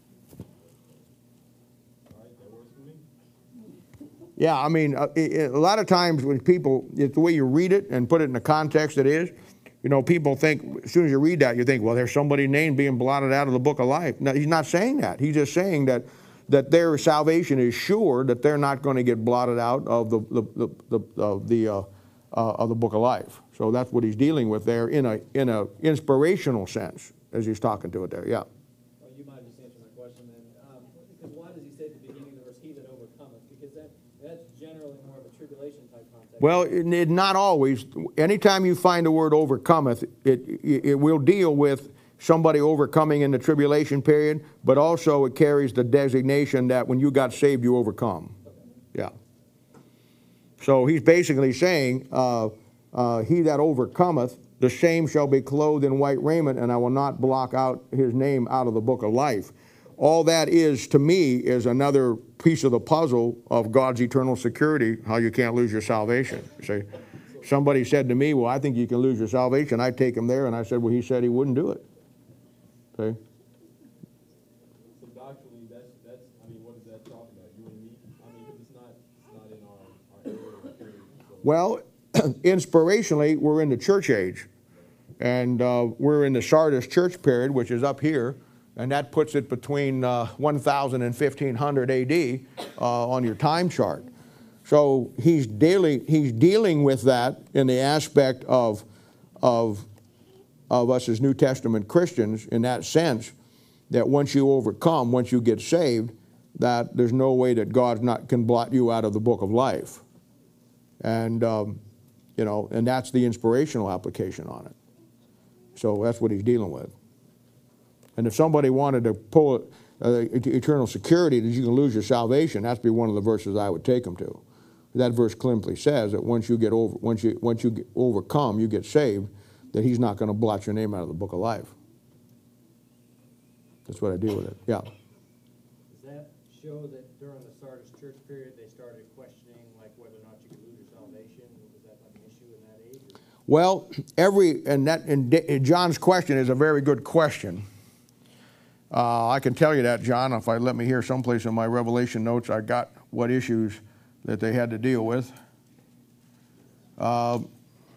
Yeah, I mean, uh, it, a lot of times when people, it's the way you read it and put it in the context it is, you know, people think, as soon as you read that, you think, well, there's somebody's name being blotted out of the book of life. No, he's not saying that. He's just saying that that their salvation is sure, that they're not going to get blotted out of the the the, the, uh, the uh, uh, of the book of life. So that's what he's dealing with there in a in a inspirational sense, as he's talking to it there. Yeah. Well, you might just answer my question then. Um, because why does he say at the beginning of the verse, he that overcometh? Because that, that's generally more of a tribulation type context. Well, it, it, not always. Anytime you find the word overcometh, it, it, it will deal with somebody overcoming in the tribulation period, but also it carries the designation that when you got saved, you overcome. Okay. Yeah. So he's basically saying, uh, uh, he that overcometh, the same shall be clothed in white raiment, and I will not block out his name out of the book of life. All that is, to me, is another piece of the puzzle of God's eternal security, how you can't lose your salvation. See, somebody said to me, well, I think you can lose your salvation. I take him there, and I said, well, he said he wouldn't do it. See? So doctrinally, that's, that's, I mean, what is that talking about? You and me? I mean, because it's not, it's not in our, our area of period. So. Well, inspirationally, we're in the church age. And uh, we're in the Sardis church period, which is up here. And that puts it between uh, one thousand and fifteen hundred A D uh, on your time chart. So he's dealing, he's dealing with that in the aspect of, of, of us as New Testament Christians, in that sense, that once you overcome, once you get saved, that there's no way that God not, can blot you out of the book of life. And, um, you know, and that's the inspirational application on it. So that's what he's dealing with. And if somebody wanted to pull uh, eternal security that you can lose your salvation, that's be one of the verses I would take them to. That verse clearly says that once you get over, once you once you get overcome, you get saved, that he's not going to blot your name out of the book of life. That's what I deal with it. Yeah. Does that show that during the Sardis church period they started questioning like whether or not you could lose your salvation? Was that like an issue in that age? Or? Well, every and that and John's question is a very good question. Uh, I can tell you that, John, if I let me hear someplace in my Revelation notes, I got what issues that they had to deal with. Uh,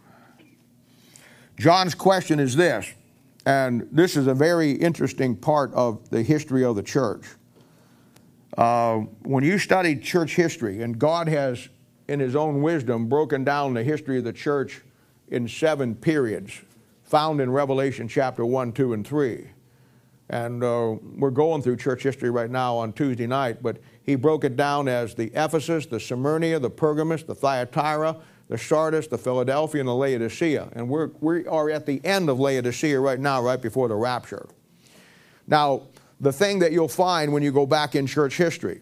John's question is this, and this is a very interesting part of the history of the church. Uh, when you study church history, and God has, in his own wisdom, broken down the history of the church in seven periods, found in Revelation chapter one, two, and three. And uh, we're going through church history right now on Tuesday night, but he broke it down as the Ephesus, the Smyrna, the Pergamus, the Thyatira, the Sardis, the Philadelphia, and the Laodicea. And we're, we are at the end of Laodicea right now, right before the rapture. Now, the thing that you'll find when you go back in church history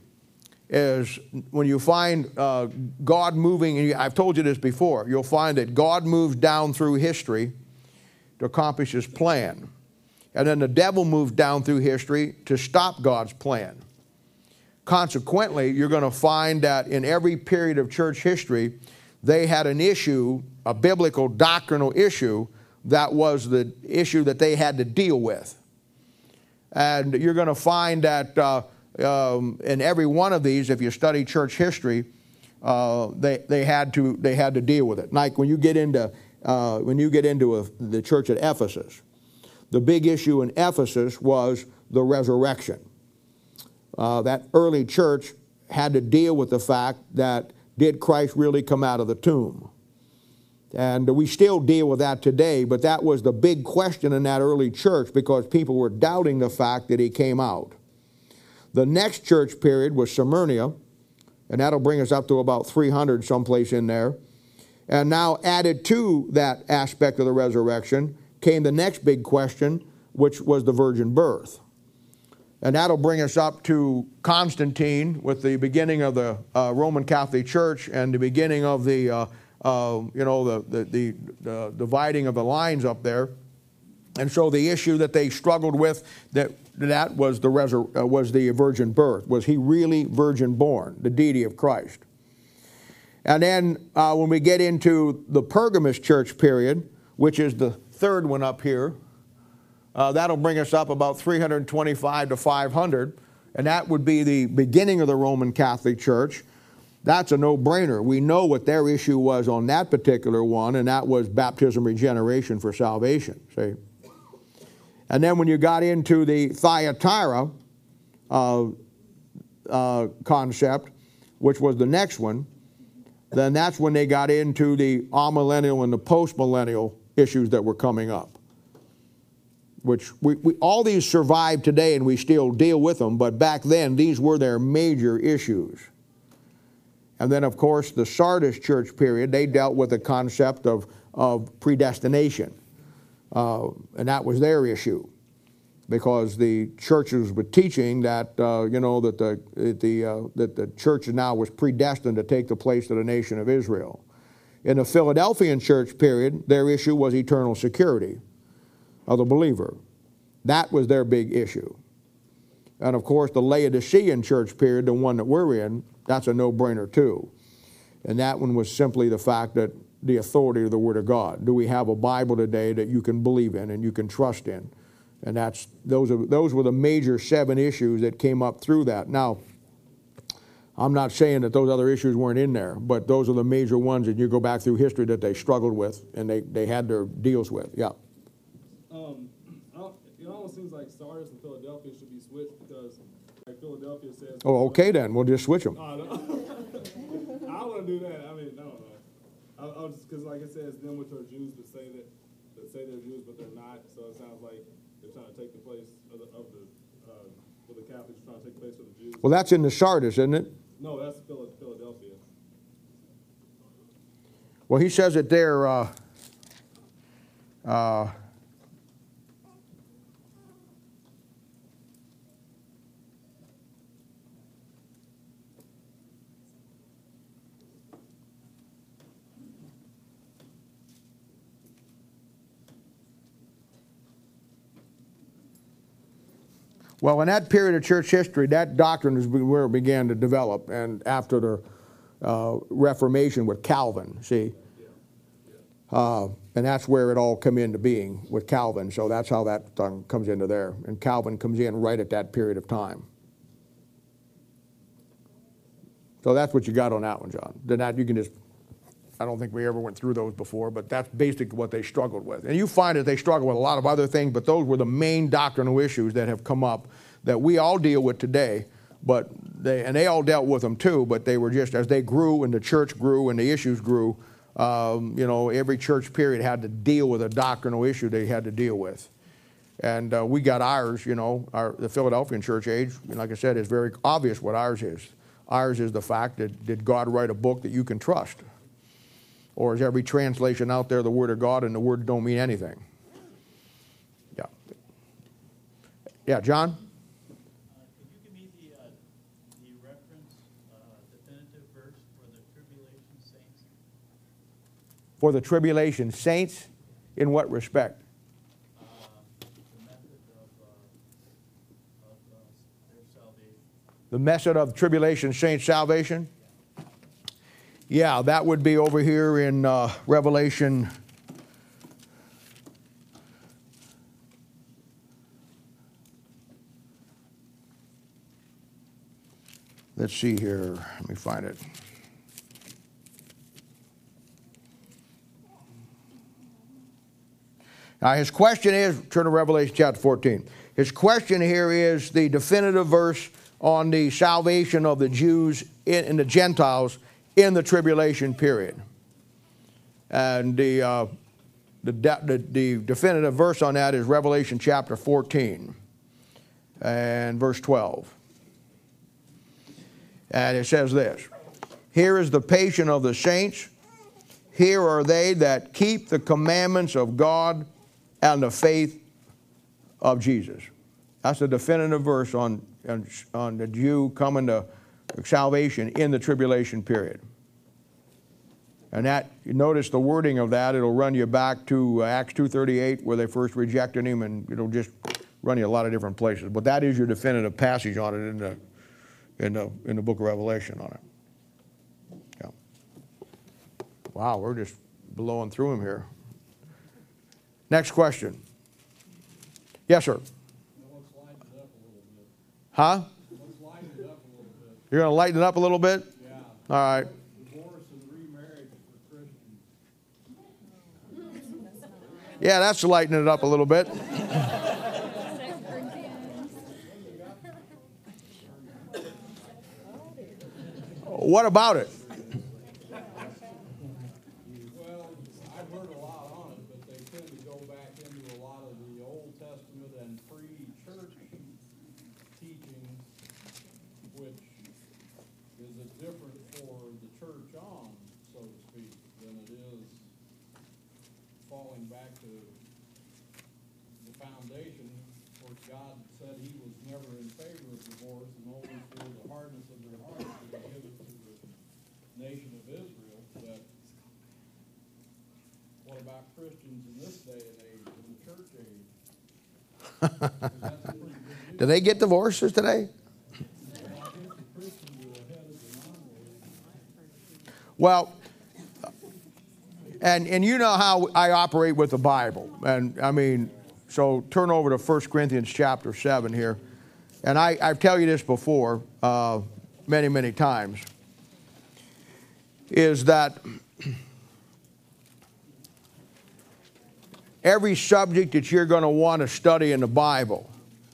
is when you find uh, God moving, and I've told you this before, you'll find that God moves down through history to accomplish his plan. And then the devil moves down through history to stop God's plan. Consequently, you're going to find that in every period of church history, they had an issue, a biblical doctrinal issue, that was the issue that they had to deal with. And you're going to find that uh, um, in every one of these, if you study church history, uh, they, they, had to, they had to deal with it. Like when you get into, uh, when you get into a, the church at Ephesus, the big issue in Ephesus was the resurrection. Uh, that early church had to deal with the fact that did Christ really come out of the tomb? And we still deal with that today, but that was the big question in that early church because people were doubting the fact that he came out. The next church period was Smyrna, and that'll bring us up to about three hundred someplace in there. And now added to that aspect of the resurrection came the next big question, which was the virgin birth. And that'll bring us up to Constantine with the beginning of the uh, Roman Catholic Church and the beginning of the, uh, uh, you know, the, the, the, the dividing of the lines up there. And so the issue that they struggled with, that, that was, the resur- uh, was the virgin birth. Was he really virgin born, the deity of Christ? And then uh, when we get into the Pergamus church period, which is the third one up here, Uh, that'll bring us up about three hundred twenty-five to five hundred, and that would be the beginning of the Roman Catholic Church. That's a no-brainer. We know what their issue was on that particular one, and that was baptism regeneration for salvation, see? And then when you got into the Thyatira uh, uh, concept, which was the next one, then that's when they got into the amillennial and the postmillennial issues that were coming up. Which we, we, all these survive today and we still deal with them, but back then these were their major issues. And then of course the Sardis church period, they dealt with the concept of, of predestination. Uh, and that was their issue. Because the churches were teaching that, uh, you know, that the, the, uh, that the church now was predestined to take the place of the nation of Israel. In the Philadelphian church period, their issue was eternal security of the believer. That was their big issue. And of course the Laodicean church period, the one that we're in, that's a no-brainer too. And that one was simply the fact that the authority of the Word of God. Do we have a Bible today that you can believe in and you can trust in? And that's those are those were the major seven issues that came up through that. Now, I'm not saying that those other issues weren't in there, but those are the major ones that you go back through history that they struggled with and they, they had their deals with. Yeah. Um, it almost seems like Sardis and Philadelphia should be switched because, like Philadelphia says. Oh, okay then. We'll just switch them. Uh, no. I don't want to do that. I mean, no, no. I, I was because, like it says, them which are Jews but say that, that say they're Jews but they're not. So it sounds like they're trying to take the place of the of the uh, for the Catholics trying to take the place of the Jews. Well, that's in the Sardis, isn't it? No, that's Philadelphia. Well, he says that they're. Uh, uh, Well, in that period of church history, that doctrine is where it began to develop, and after the uh, Reformation with Calvin, see? Uh, and that's where it all come into being with Calvin, so that's how that um, comes into there. And Calvin comes in right at that period of time. So that's what you got on that one, John. Then that you can just, I don't think we ever went through those before, but that's basically what they struggled with. And you find that they struggle with a lot of other things, but those were the main doctrinal issues that have come up that we all deal with today, but they, and they all dealt with them too, but they were just, as they grew and the church grew and the issues grew, Um, you know, every church period had to deal with a doctrinal issue they had to deal with. And uh, we got ours, you know, our, the Philadelphian church age, like I said, it's very obvious what ours is. Ours is the fact that did God write a book that you can trust? Or is every translation out there the Word of God and the words don't mean anything? Yeah. Yeah, John? Uh, could you give me the, uh, the reference, uh, definitive verse for the tribulation saints? For the tribulation saints, in what respect? Uh, the method of, uh, of, uh, their salvation. The method of tribulation saints' salvation? Yeah, that would be over here in uh, Revelation. Let's see here. Let me find it. Now, his question is, turn to Revelation chapter fourteen. His question here is the definitive verse on the salvation of the Jews in, and the Gentiles in the tribulation period. And the, uh, the, the, the definitive verse on that is Revelation chapter fourteen and verse twelve. And it says this, here is the patience of the saints. Here are they that keep the commandments of God and the faith of Jesus. That's the definitive verse on, on, on the Jew coming to salvation in the tribulation period. And that, you notice the wording of that, it'll run you back to Acts two thirty-eight where they first rejected him, and it'll just run you a lot of different places. But that is your definitive passage on it in the, in the, in the book of Revelation on it. Yeah. Wow, we're just blowing through them here. Next question. Yes, sir. Huh? You're going to lighten it up a little bit? Yeah. All right. Divorce and remarriage for Christians. Yeah, that's lightening it up a little bit. What about it? Well, I've heard a lot on it, but they tend to go back into a lot of the Old Testament and pre-church teachings, which is a different for the church on, so to speak, than it is falling back to the foundation, where God said he was never in favor of divorce, and only for the hardness of their hearts did he give it to the nation of Israel. But what about Christians in this day and age, in the church age? That's a pretty big deal. Do they get divorces today? Well, and and you know how I operate with the Bible. And I mean, so turn over to First Corinthians chapter seven here. And I, I tell you this before, uh, many, many times, is that every subject that you're going to want to study in the Bible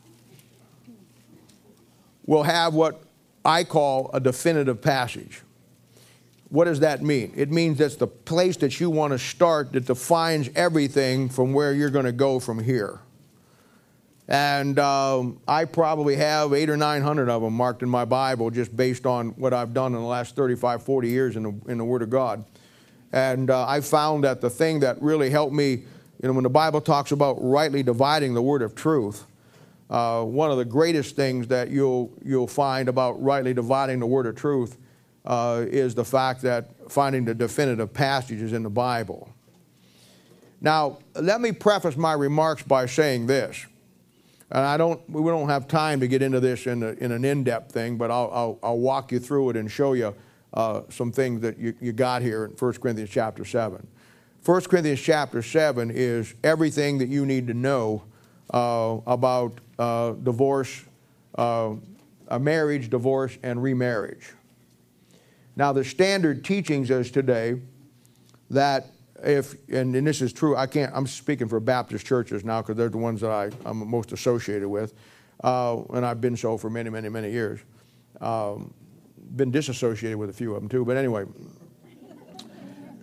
will have what I call a definitive passage. What does that mean? It means that's the place that you want to start that defines everything from where you're going to go from here. And um, I probably have eight or nine hundred of them marked in my Bible just based on what I've done in the last thirty-five, forty years in the, in the Word of God. And uh, I found that the thing that really helped me, you know, when the Bible talks about rightly dividing the word of truth, uh, one of the greatest things that you'll, you'll find about rightly dividing the word of truth uh, is the fact that finding the definitive passages in the Bible. Now, let me preface my remarks by saying this. And I don't, we don't have time to get into this in, a, in an in-depth thing, but I'll, I'll, I'll walk you through it and show you uh, some things that you, you got here in First Corinthians chapter seven. First Corinthians chapter seven is everything that you need to know uh, about uh, divorce, uh, a marriage, divorce, and remarriage. Now, the standard teachings is today that if, and, and this is true, I can't, I'm speaking for Baptist churches now because they're the ones that I, I'm most associated with, uh, and I've been so for many, many, many years. Um, been disassociated with a few of them too, but anyway.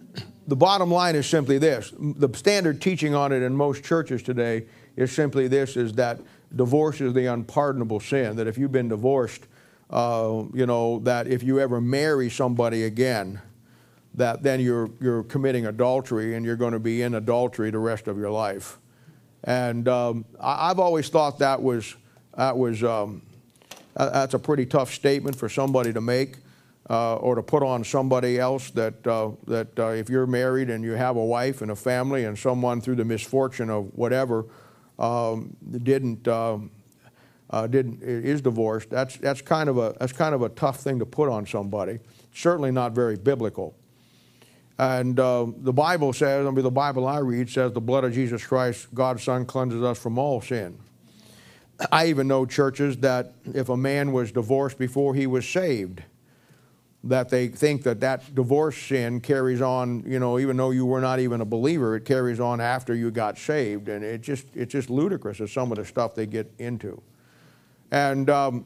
the bottom line is simply this. The standard teaching on it in most churches today is simply this, is that divorce is the unpardonable sin, that if you've been divorced, uh, you know, that if you ever marry somebody again, that then you're, you're committing adultery and you're going to be in adultery the rest of your life. And um, I, I've always thought that was, that was um, that's a pretty tough statement for somebody to make. Uh, or to put on somebody else, that uh, that uh, if you're married and you have a wife and a family and someone through the misfortune of whatever um, didn't uh, uh, didn't is divorced, that's that's kind of a that's kind of a tough thing to put on somebody. Certainly not very biblical. And uh, the Bible says, I mean, the Bible I read says the blood of Jesus Christ, God's Son, cleanses us from all sin. I even know churches that if a man was divorced before he was saved, that they think that that divorce sin carries on, you know, even though you were not even a believer, it carries on after you got saved. And it just, it's just ludicrous as some of the stuff they get into. And um,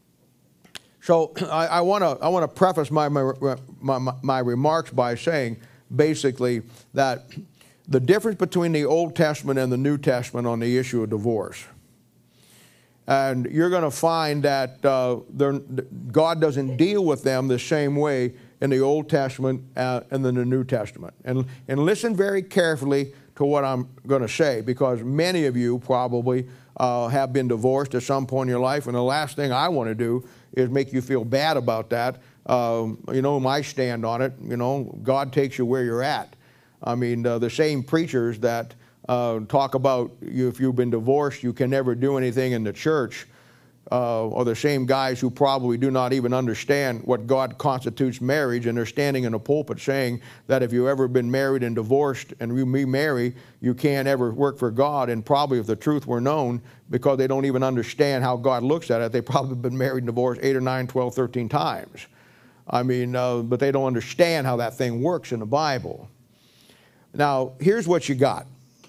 so I, I want to I want to preface my my, my my remarks by saying basically that the difference between the Old Testament and the New Testament on the issue of divorce. And you're going to find that uh, God doesn't deal with them the same way in the Old Testament uh, and in the New Testament. And, and listen very carefully to what I'm going to say, because many of you probably uh, have been divorced at some point in your life, and the last thing I want to do is make you feel bad about that. Um, you know, my stand on it, you know, God takes you where you're at. I mean, uh, the same preachers that Uh, talk about you, if you've been divorced, you can never do anything in the church, uh, or the same guys who probably do not even understand what God constitutes marriage, and they're standing in a pulpit saying that if you've ever been married and divorced and you remarry, you can't ever work for God. And probably if the truth were known, because they don't even understand how God looks at it, they've probably been married and divorced eight or nine, twelve, thirteen times. I mean, uh, but they don't understand how that thing works in the Bible. Now, here's what you got.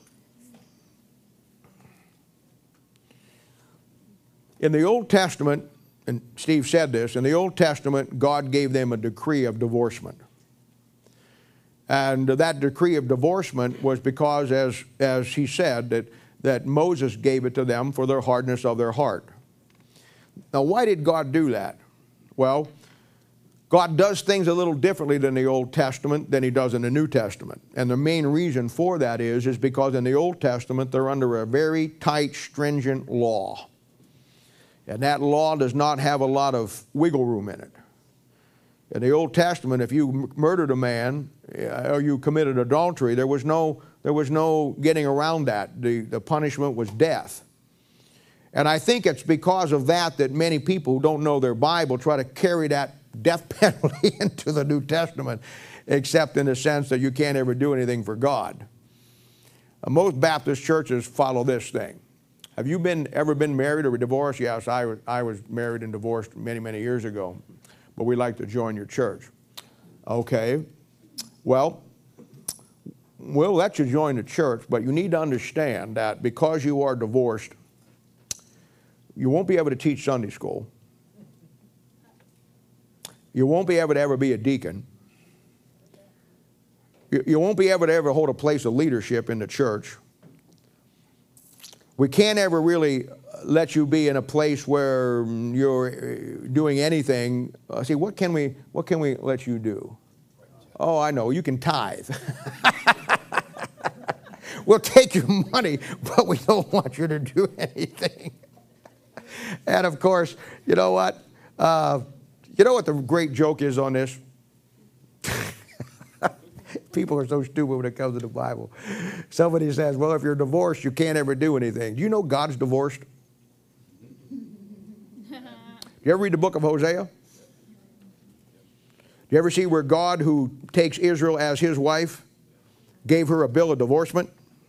In the Old Testament, and Steve said this, in the Old Testament, God gave them a decree of divorcement. And that decree of divorcement was because, as, as he said, that, that Moses gave it to them for their hardness of their heart. Now, why did God do that? Well, God does things a little differently than the Old Testament than he does in the New Testament. And the main reason for that is, is because in the Old Testament, they're under a very tight, stringent law. And that law does not have a lot of wiggle room in it. In the Old Testament, if you murdered a man or you committed adultery, there was no, there was no getting around that. The, the punishment was death. And I think it's because of that that many people who don't know their Bible try to carry that death penalty into the New Testament, except in the sense that you can't ever do anything for God. Uh, most Baptist churches follow this thing. Have you been ever been married or divorced? Yes, I was, I was married and divorced many, many years ago. But we'd like to join your church. Okay. Well, we'll let you join the church, but you need to understand that because you are divorced, you won't be able to teach Sunday school. You won't be able to ever be a deacon. You, you won't be able to ever hold a place of leadership in the church. We can't ever really let you be in a place where you're doing anything. Uh, see, what can we what can we let you do? Oh, I know, you can tithe. We'll take your money, but we don't want you to do anything. And of course, you know what? Uh, you know what the great joke is on this? People are so stupid when it comes to the Bible. Somebody says, well, if you're divorced, you can't ever do anything. Do you know God's divorced? Do you ever read the book of Hosea? Do you ever see where God, who takes Israel as his wife, gave her a bill of divorcement?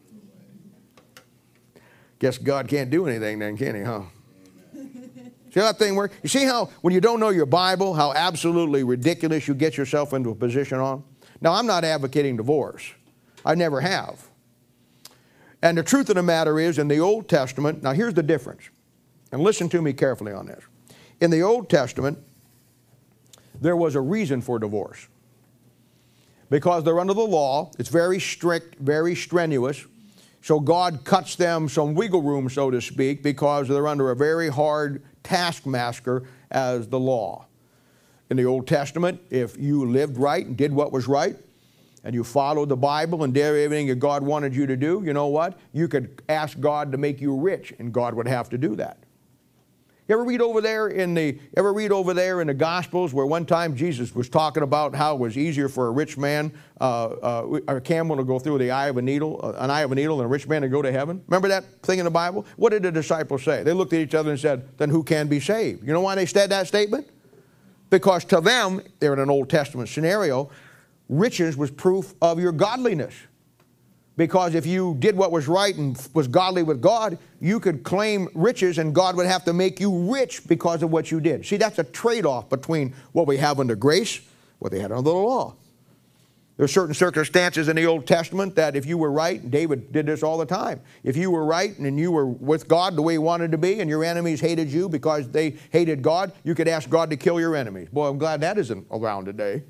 Guess God can't do anything then, can he, huh? See how that thing works? You see how, when you don't know your Bible, how absolutely ridiculous you get yourself into a position on? Now, I'm not advocating divorce. I never have. And the truth of the matter is, in the Old Testament, now here's the difference. And listen to me carefully on this. In the Old Testament, there was a reason for divorce. because they're under the law. It's very strict, very strenuous. So God cuts them some wiggle room, so to speak, because they're under a very hard taskmaster as the law. In the Old Testament, if you lived right and did what was right, and you followed the Bible and did everything that God wanted you to do, you know what? You could ask God to make you rich, and God would have to do that. You ever read over there in the ever read over there in the Gospels where one time Jesus was talking about how it was easier for a rich man, uh, uh, a camel to go through the eye of a needle, uh, an eye of a needle, and a rich man to go to heaven? Remember that thing in the Bible? What did the disciples say? They looked at each other and said, "Then who can be saved?" You know why they said that statement? Because to them, they're in an Old Testament scenario, riches was proof of your godliness. Because if you did what was right and was godly with God, you could claim riches and God would have to make you rich because of what you did. See, that's a trade-off between what we have under grace, what they had under the law. There are certain circumstances in the Old Testament that if you were right, and David did this all the time, if you were right and you were with God the way you wanted to be and your enemies hated you because they hated God, you could ask God to kill your enemies. Boy, I'm glad that isn't around today.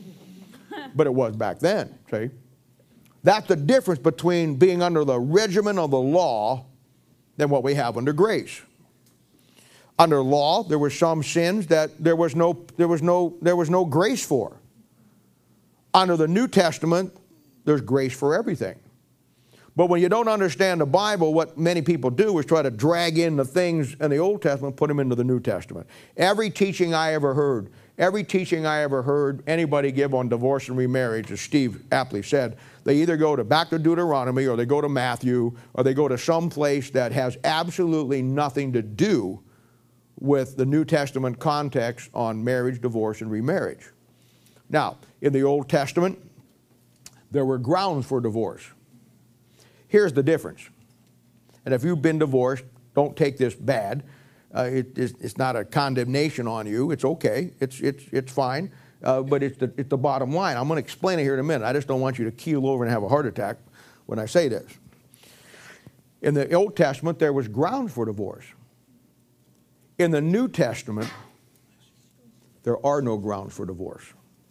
But it was back then, see? That's the difference between being under the regimen of the law than what we have under grace. Under law, there were some sins that there was no, there was no, there was no grace for. Under the New Testament, there's grace for everything. But when you don't understand the Bible, what many people do is try to drag in the things in the Old Testament, put them into the New Testament. Every teaching I ever heard, every teaching I ever heard anybody give on divorce and remarriage, as Steve aptly said, they either go to back to Deuteronomy or they go to Matthew or they go to some place that has absolutely nothing to do with the New Testament context on marriage, divorce, and remarriage. Now, in the Old Testament, there were grounds for divorce. Here's the difference. And if you've been divorced, don't take this bad. Uh, it, it's, it's not a condemnation on you. It's okay. It's, it's, it's fine. Uh, but it's the, it's the bottom line. I'm going to explain it here in a minute. I just don't want you to keel over and have a heart attack when I say this. In the Old Testament, there was grounds for divorce. In the New Testament, there are no grounds for divorce.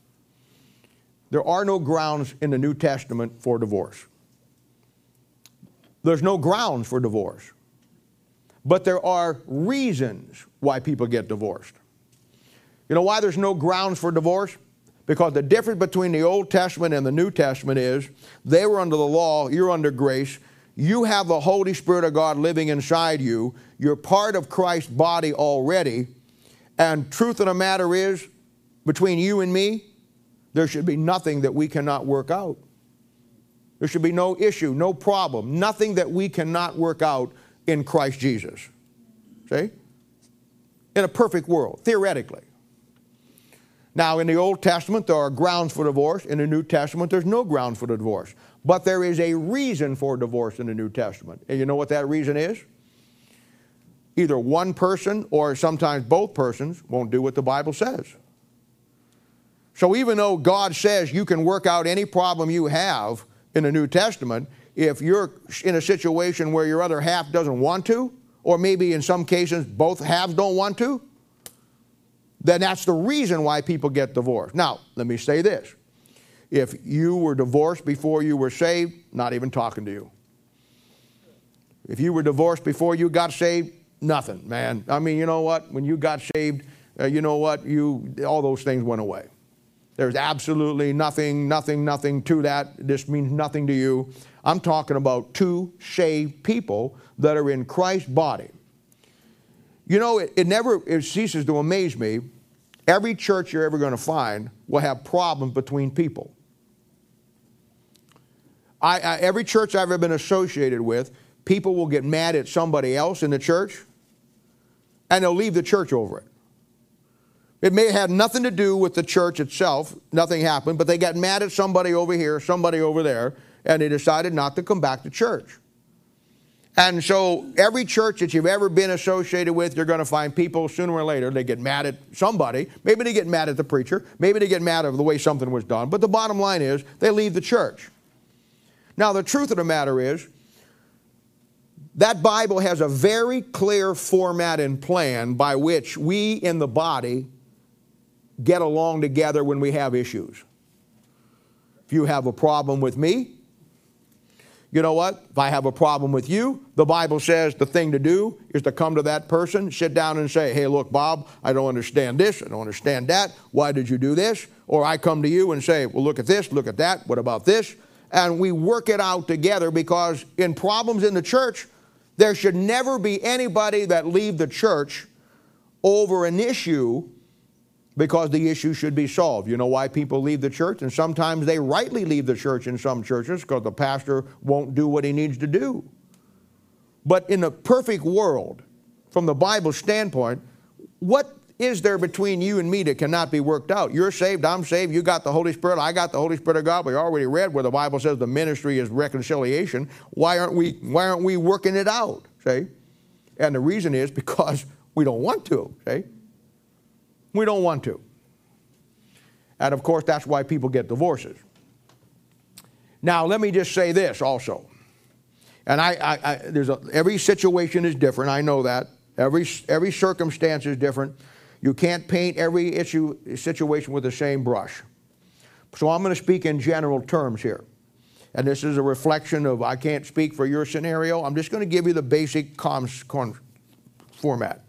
There are no grounds in the New Testament for divorce. There's no grounds for divorce. But there are reasons why people get divorced. You know why there's no grounds for divorce? Because the difference between the Old Testament and the New Testament is they were under the law, you're under grace. You have the Holy Spirit of God living inside you. You're part of Christ's body already. And truth of the matter is, between you and me, there should be nothing that we cannot work out. There should be no issue, no problem, nothing that we cannot work out in Christ Jesus. See? In a perfect world, theoretically. Now, in the Old Testament, there are grounds for divorce. In the New Testament, there's no grounds for divorce. But there is a reason for divorce in the New Testament. And you know what that reason is? Either one person or sometimes both persons won't do what the Bible says. So even though God says you can work out any problem you have in the New Testament, if you're in a situation where your other half doesn't want to, or maybe in some cases both halves don't want to, then that's the reason why people get divorced. Now, let me say this. If you were divorced before you were saved, not even talking to you. If you were divorced before you got saved, nothing, man. I mean, you know what? When you got saved, uh, you know what? You, all those things went away. There's absolutely nothing, nothing, nothing to that. This means nothing to you. I'm talking about two saved people that are in Christ's body. You know, it, it never it ceases to amaze me. Every church you're ever going to find will have problems between people. I, I, every church I've ever been associated with, people will get mad at somebody else in the church, and they'll leave the church over it. It may have had nothing to do with the church itself. Nothing happened, but they got mad at somebody over here, somebody over there, and they decided not to come back to church. And so every church that you've ever been associated with, you're going to find people sooner or later, they get mad at somebody. Maybe they get mad at the preacher. Maybe they get mad at the way something was done. But the bottom line is they leave the church. Now, the truth of the matter is that Bible has a very clear format and plan by which we in the body get along together when we have issues. If you have a problem with me, you know what? If I have a problem with you, the Bible says the thing to do is to come to that person, sit down and say, hey, look, Bob, I don't understand this. I don't understand that. Why did you do this? Or I come to you and say, well, look at this, look at that. What about this? And we work it out together, because in problems in the church, there should never be anybody that leave the church over an issue because the issue should be solved. You know why people leave the church? And sometimes they rightly leave the church in some churches because the pastor won't do what he needs to do. But in a perfect world, from the Bible standpoint, what is there between you and me that cannot be worked out? You're saved, I'm saved, you got the Holy Spirit, I got the Holy Spirit of God. We already read where the Bible says the ministry is reconciliation. Why aren't we, why aren't we working it out, see? And the reason is because we don't want to, see? We don't want to. And of course, that's why people get divorces. Now, let me just say this also. And I, I, I there's a, every situation is different. I know that. Every, every circumstance is different. You can't paint every issue, situation with the same brush. So I'm going to speak in general terms here. And this is a reflection of, I can't speak for your scenario. I'm just going to give you the basic cons, con, format.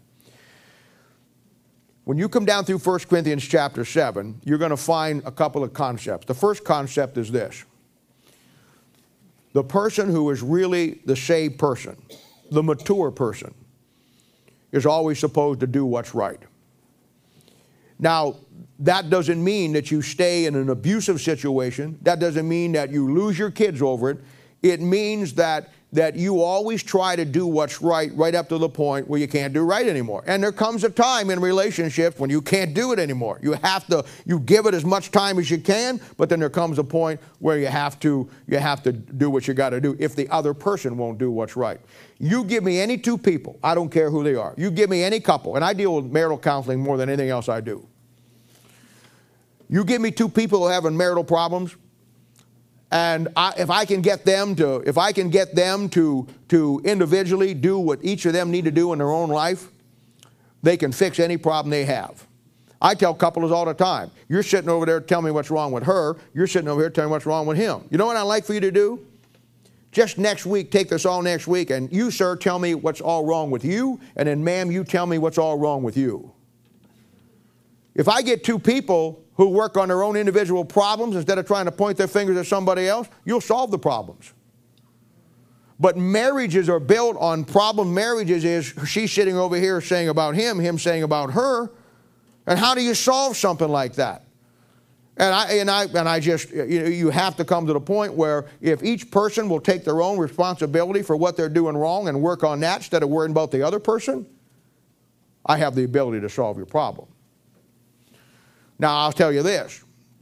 When you come down through First Corinthians chapter seven, you're going to find a couple of concepts. The first concept is this. The person who is really the saved person, the mature person, is always supposed to do what's right. Now, that doesn't mean that you stay in an abusive situation. That doesn't mean that you lose your kids over it. It means that, that you always try to do what's right, right up to the point where you can't do right anymore. And there comes a time in relationships when you can't do it anymore. You have to, you give it as much time as you can, but then there comes a point where you have to, you have to do what you got to do if the other person won't do what's right. You give me any two people, I don't care who they are. You give me any couple, and I deal with marital counseling more than anything else I do. You give me two people who are having marital problems, and I, if I can get them to, if I can get them to, to individually do what each of them need to do in their own life, they can fix any problem they have. I tell couples all the time, you're sitting over there telling me what's wrong with her, you're sitting over here telling me what's wrong with him. You know what I'd like for you to do? Just next week, take this all next week, and you, sir, tell me what's all wrong with you, and then, ma'am, you tell me what's all wrong with you. If I get two people who work on their own individual problems instead of trying to point their fingers at somebody else, you'll solve the problems. But marriages are built on problem. Marriages is she's sitting over here saying about him, him saying about her. And how do you solve something like that? And I, and I, and I just, you, you have to come to the point where if each person will take their own responsibility for what they're doing wrong and work on that instead of worrying about the other person, I have the ability to solve your problem. Now, I'll tell you this.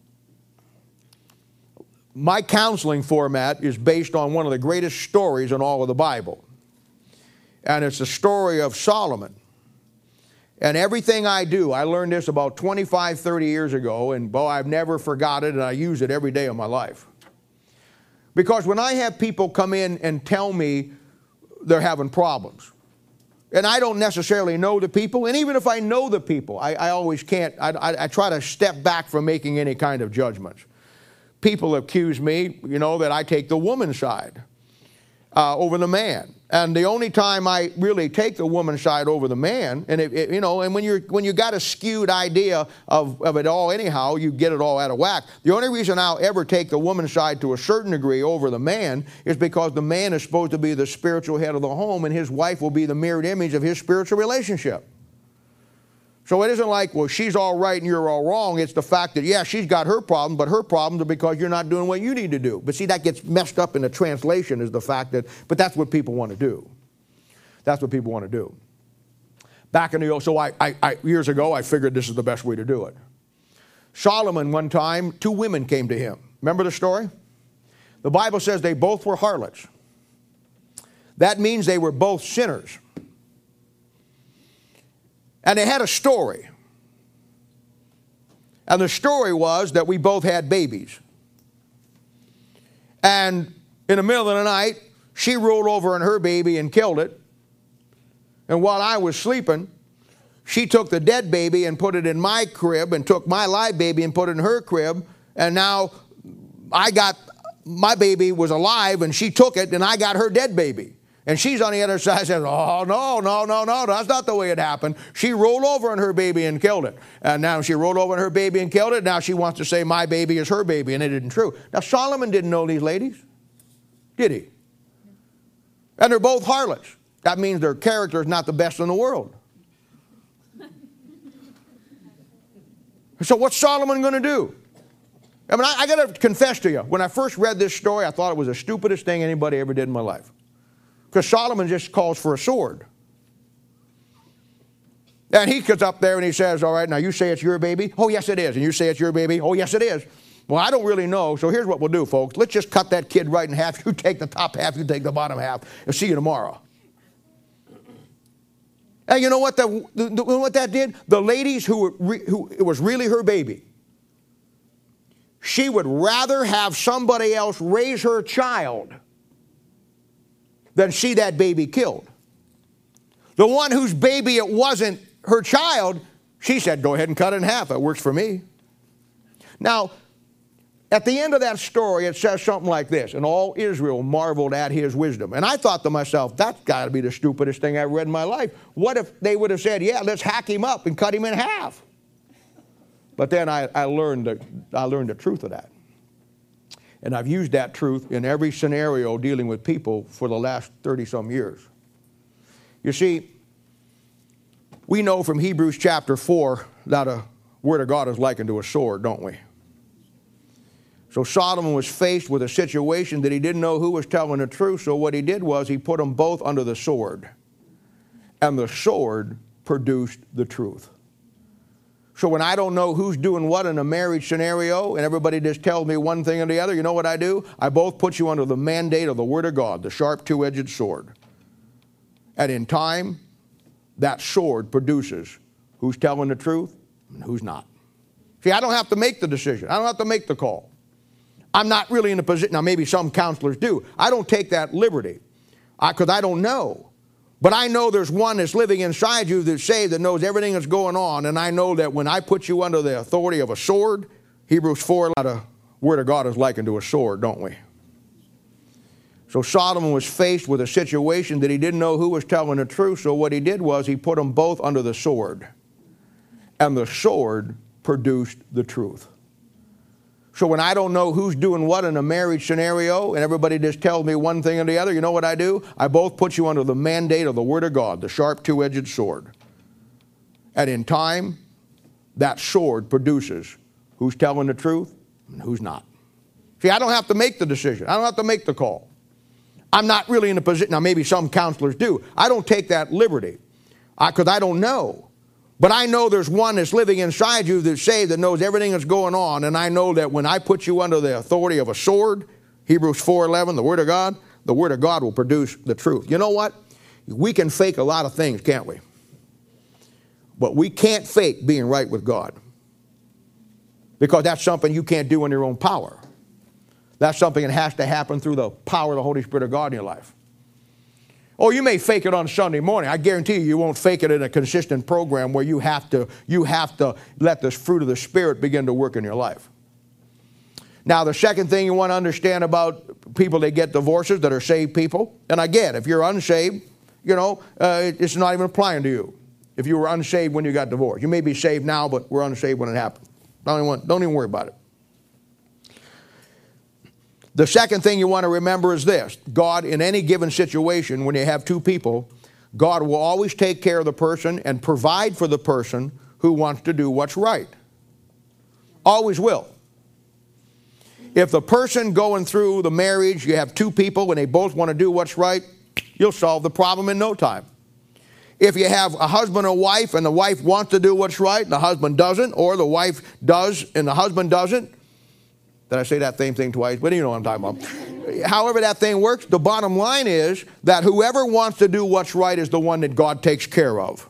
My counseling format is based on one of the greatest stories in all of the Bible. And it's the story of Solomon. And everything I do, I learned this about twenty-five, thirty years ago, and boy, I've never forgot it, and I use it every day of my life. Because when I have people come in and tell me they're having problems, and I don't necessarily know the people, and even if I know the people, I, I always can't, I, I, I try to step back from making any kind of judgments. People accuse me, you know, that I take the woman's side uh, over the man. And the only time I really take the woman's side over the man, and it, it, you know, and when you're when you got a skewed idea of, of it all anyhow, you get it all out of whack. The only reason I'll ever take the woman's side to a certain degree over the man is because the man is supposed to be the spiritual head of the home, and his wife will be the mirrored image of his spiritual relationship. So it isn't like, well, she's all right and you're all wrong. It's the fact that, yeah, she's got her problem, but her problems are because you're not doing what you need to do. But see, that gets messed up in the translation is the fact that, but that's what people want to do. That's what people want to do. Back in the old, so I, I, I, years ago, I figured this is the best way to do it. Solomon, one time, two women came to him. Remember the story? The Bible says they both were harlots. That means they were both sinners. And they had a story. And the story was that we both had babies. And in the middle of the night, she rolled over on her baby and killed it. And while I was sleeping, she took the dead baby and put it in my crib and took my live baby and put it in her crib. And now I got, my baby was alive and she took it and I got her dead baby. And she's on the other side says, oh, no, no, no, no, that's not the way it happened. She rolled over on her baby and killed it. And now she rolled over on her baby and killed it. Now she wants to say my baby is her baby, and it isn't true. Now Solomon didn't know these ladies, did he? And they're both harlots. That means their character is not the best in the world. So what's Solomon going to do? I mean, I, I got to confess to you, when I first read this story, I thought it was the stupidest thing anybody ever did in my life. Because Solomon just calls for a sword. And he gets up there and he says, all right, now you say it's your baby? Oh, yes, it is. And you say it's your baby? Oh, yes, it is. Well, I don't really know, so here's what we'll do, folks. Let's just cut that kid right in half. You take the top half, you take the bottom half. And see you tomorrow. And you know what, the, the, the, what that did? The ladies who, were re, who it was really her baby, she would rather have somebody else raise her child than see that baby killed. The one whose baby it wasn't her child, she said, go ahead and cut it in half. It works for me. Now, at the end of that story, it says something like this, and all Israel marveled at his wisdom. And I thought to myself, that's got to be the stupidest thing I've read in my life. What if they would have said, yeah, let's hack him up and cut him in half? But then I, I, learned the, I learned the truth of that. And I've used that truth in every scenario dealing with people for the last thirty-some years. You see, we know from Hebrews chapter four that a word of God is likened to a sword, don't we? So Solomon was faced with a situation that he didn't know who was telling the truth, so what he did was he put them both under the sword. And the sword produced the truth. So when I don't know who's doing what in a marriage scenario and everybody just tells me one thing or the other, you know what I do? I both put you under the mandate of the Word of God, the sharp two-edged sword. And in time, that sword produces who's telling the truth and who's not. See, I don't have to make the decision. I don't have to make the call. I'm not really in a position, now maybe some counselors do. I don't take that liberty because I, I don't know. But I know there's one that's living inside you that's saved, that knows everything that's going on. And I know that when I put you under the authority of a sword, Hebrews four, the Word of God is likened to a sword, don't we? So Solomon was faced with a situation that he didn't know who was telling the truth. So what he did was he put them both under the sword. And the sword produced the truth. So when I don't know who's doing what in a marriage scenario and everybody just tells me one thing or the other, you know what I do? I both put you under the mandate of the Word of God, the sharp two-edged sword. And in time, that sword produces who's telling the truth and who's not. See, I don't have to make the decision. I don't have to make the call. I'm not really in a position, now maybe some counselors do. I don't take that liberty because I, I don't know. But I know there's one that's living inside you that's saved, that knows everything that's going on. And I know that when I put you under the authority of a sword, Hebrews four eleven, the Word of God, the Word of God will produce the truth. You know what? We can fake a lot of things, can't we? But we can't fake being right with God. Because that's something you can't do in your own power. That's something that has to happen through the power of the Holy Spirit of God in your life. Oh, you may fake it on Sunday morning. I guarantee you, you won't fake it in a consistent program where you have to, you have to let the fruit of the Spirit begin to work in your life. Now, the second thing you want to understand about people that get divorces that are saved people, and again, if you're unsaved, you know, uh, it's not even applying to you. If you were unsaved when you got divorced. You may be saved now, but we're unsaved when it happened. Don't even, don't even worry about it. The second thing you want to remember is this. God, in any given situation, when you have two people, God will always take care of the person and provide for the person who wants to do what's right. Always will. If the person going through the marriage, you have two people and they both want to do what's right, you'll solve the problem in no time. If you have a husband and wife and the wife wants to do what's right and the husband doesn't, or the wife does and the husband doesn't, did I say that same thing twice? But you know what I'm talking about. However that thing works, the bottom line is that whoever wants to do what's right is the one that God takes care of.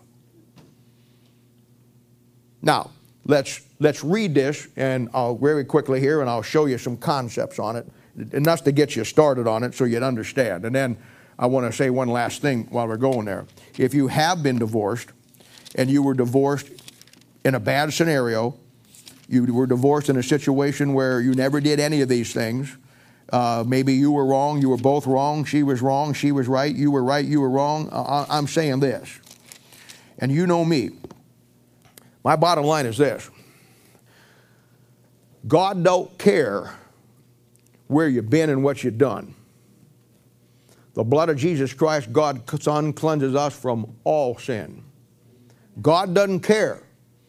Now, let's, let's read this, and I'll very quickly here, and I'll show you some concepts on it, enough to get you started on it so you'd understand. And then I want to say one last thing while we're going there. If you have been divorced, and you were divorced in a bad scenario, you were divorced in a situation where you never did any of these things. Uh, maybe you were wrong, you were both wrong, she was wrong, she was right, you were right, you were wrong. Uh, I'm saying this, and you know me. My bottom line is this. God don't care where you've been and what you've done. The blood of Jesus Christ, God's Son, cleanses us from all sin. God doesn't care.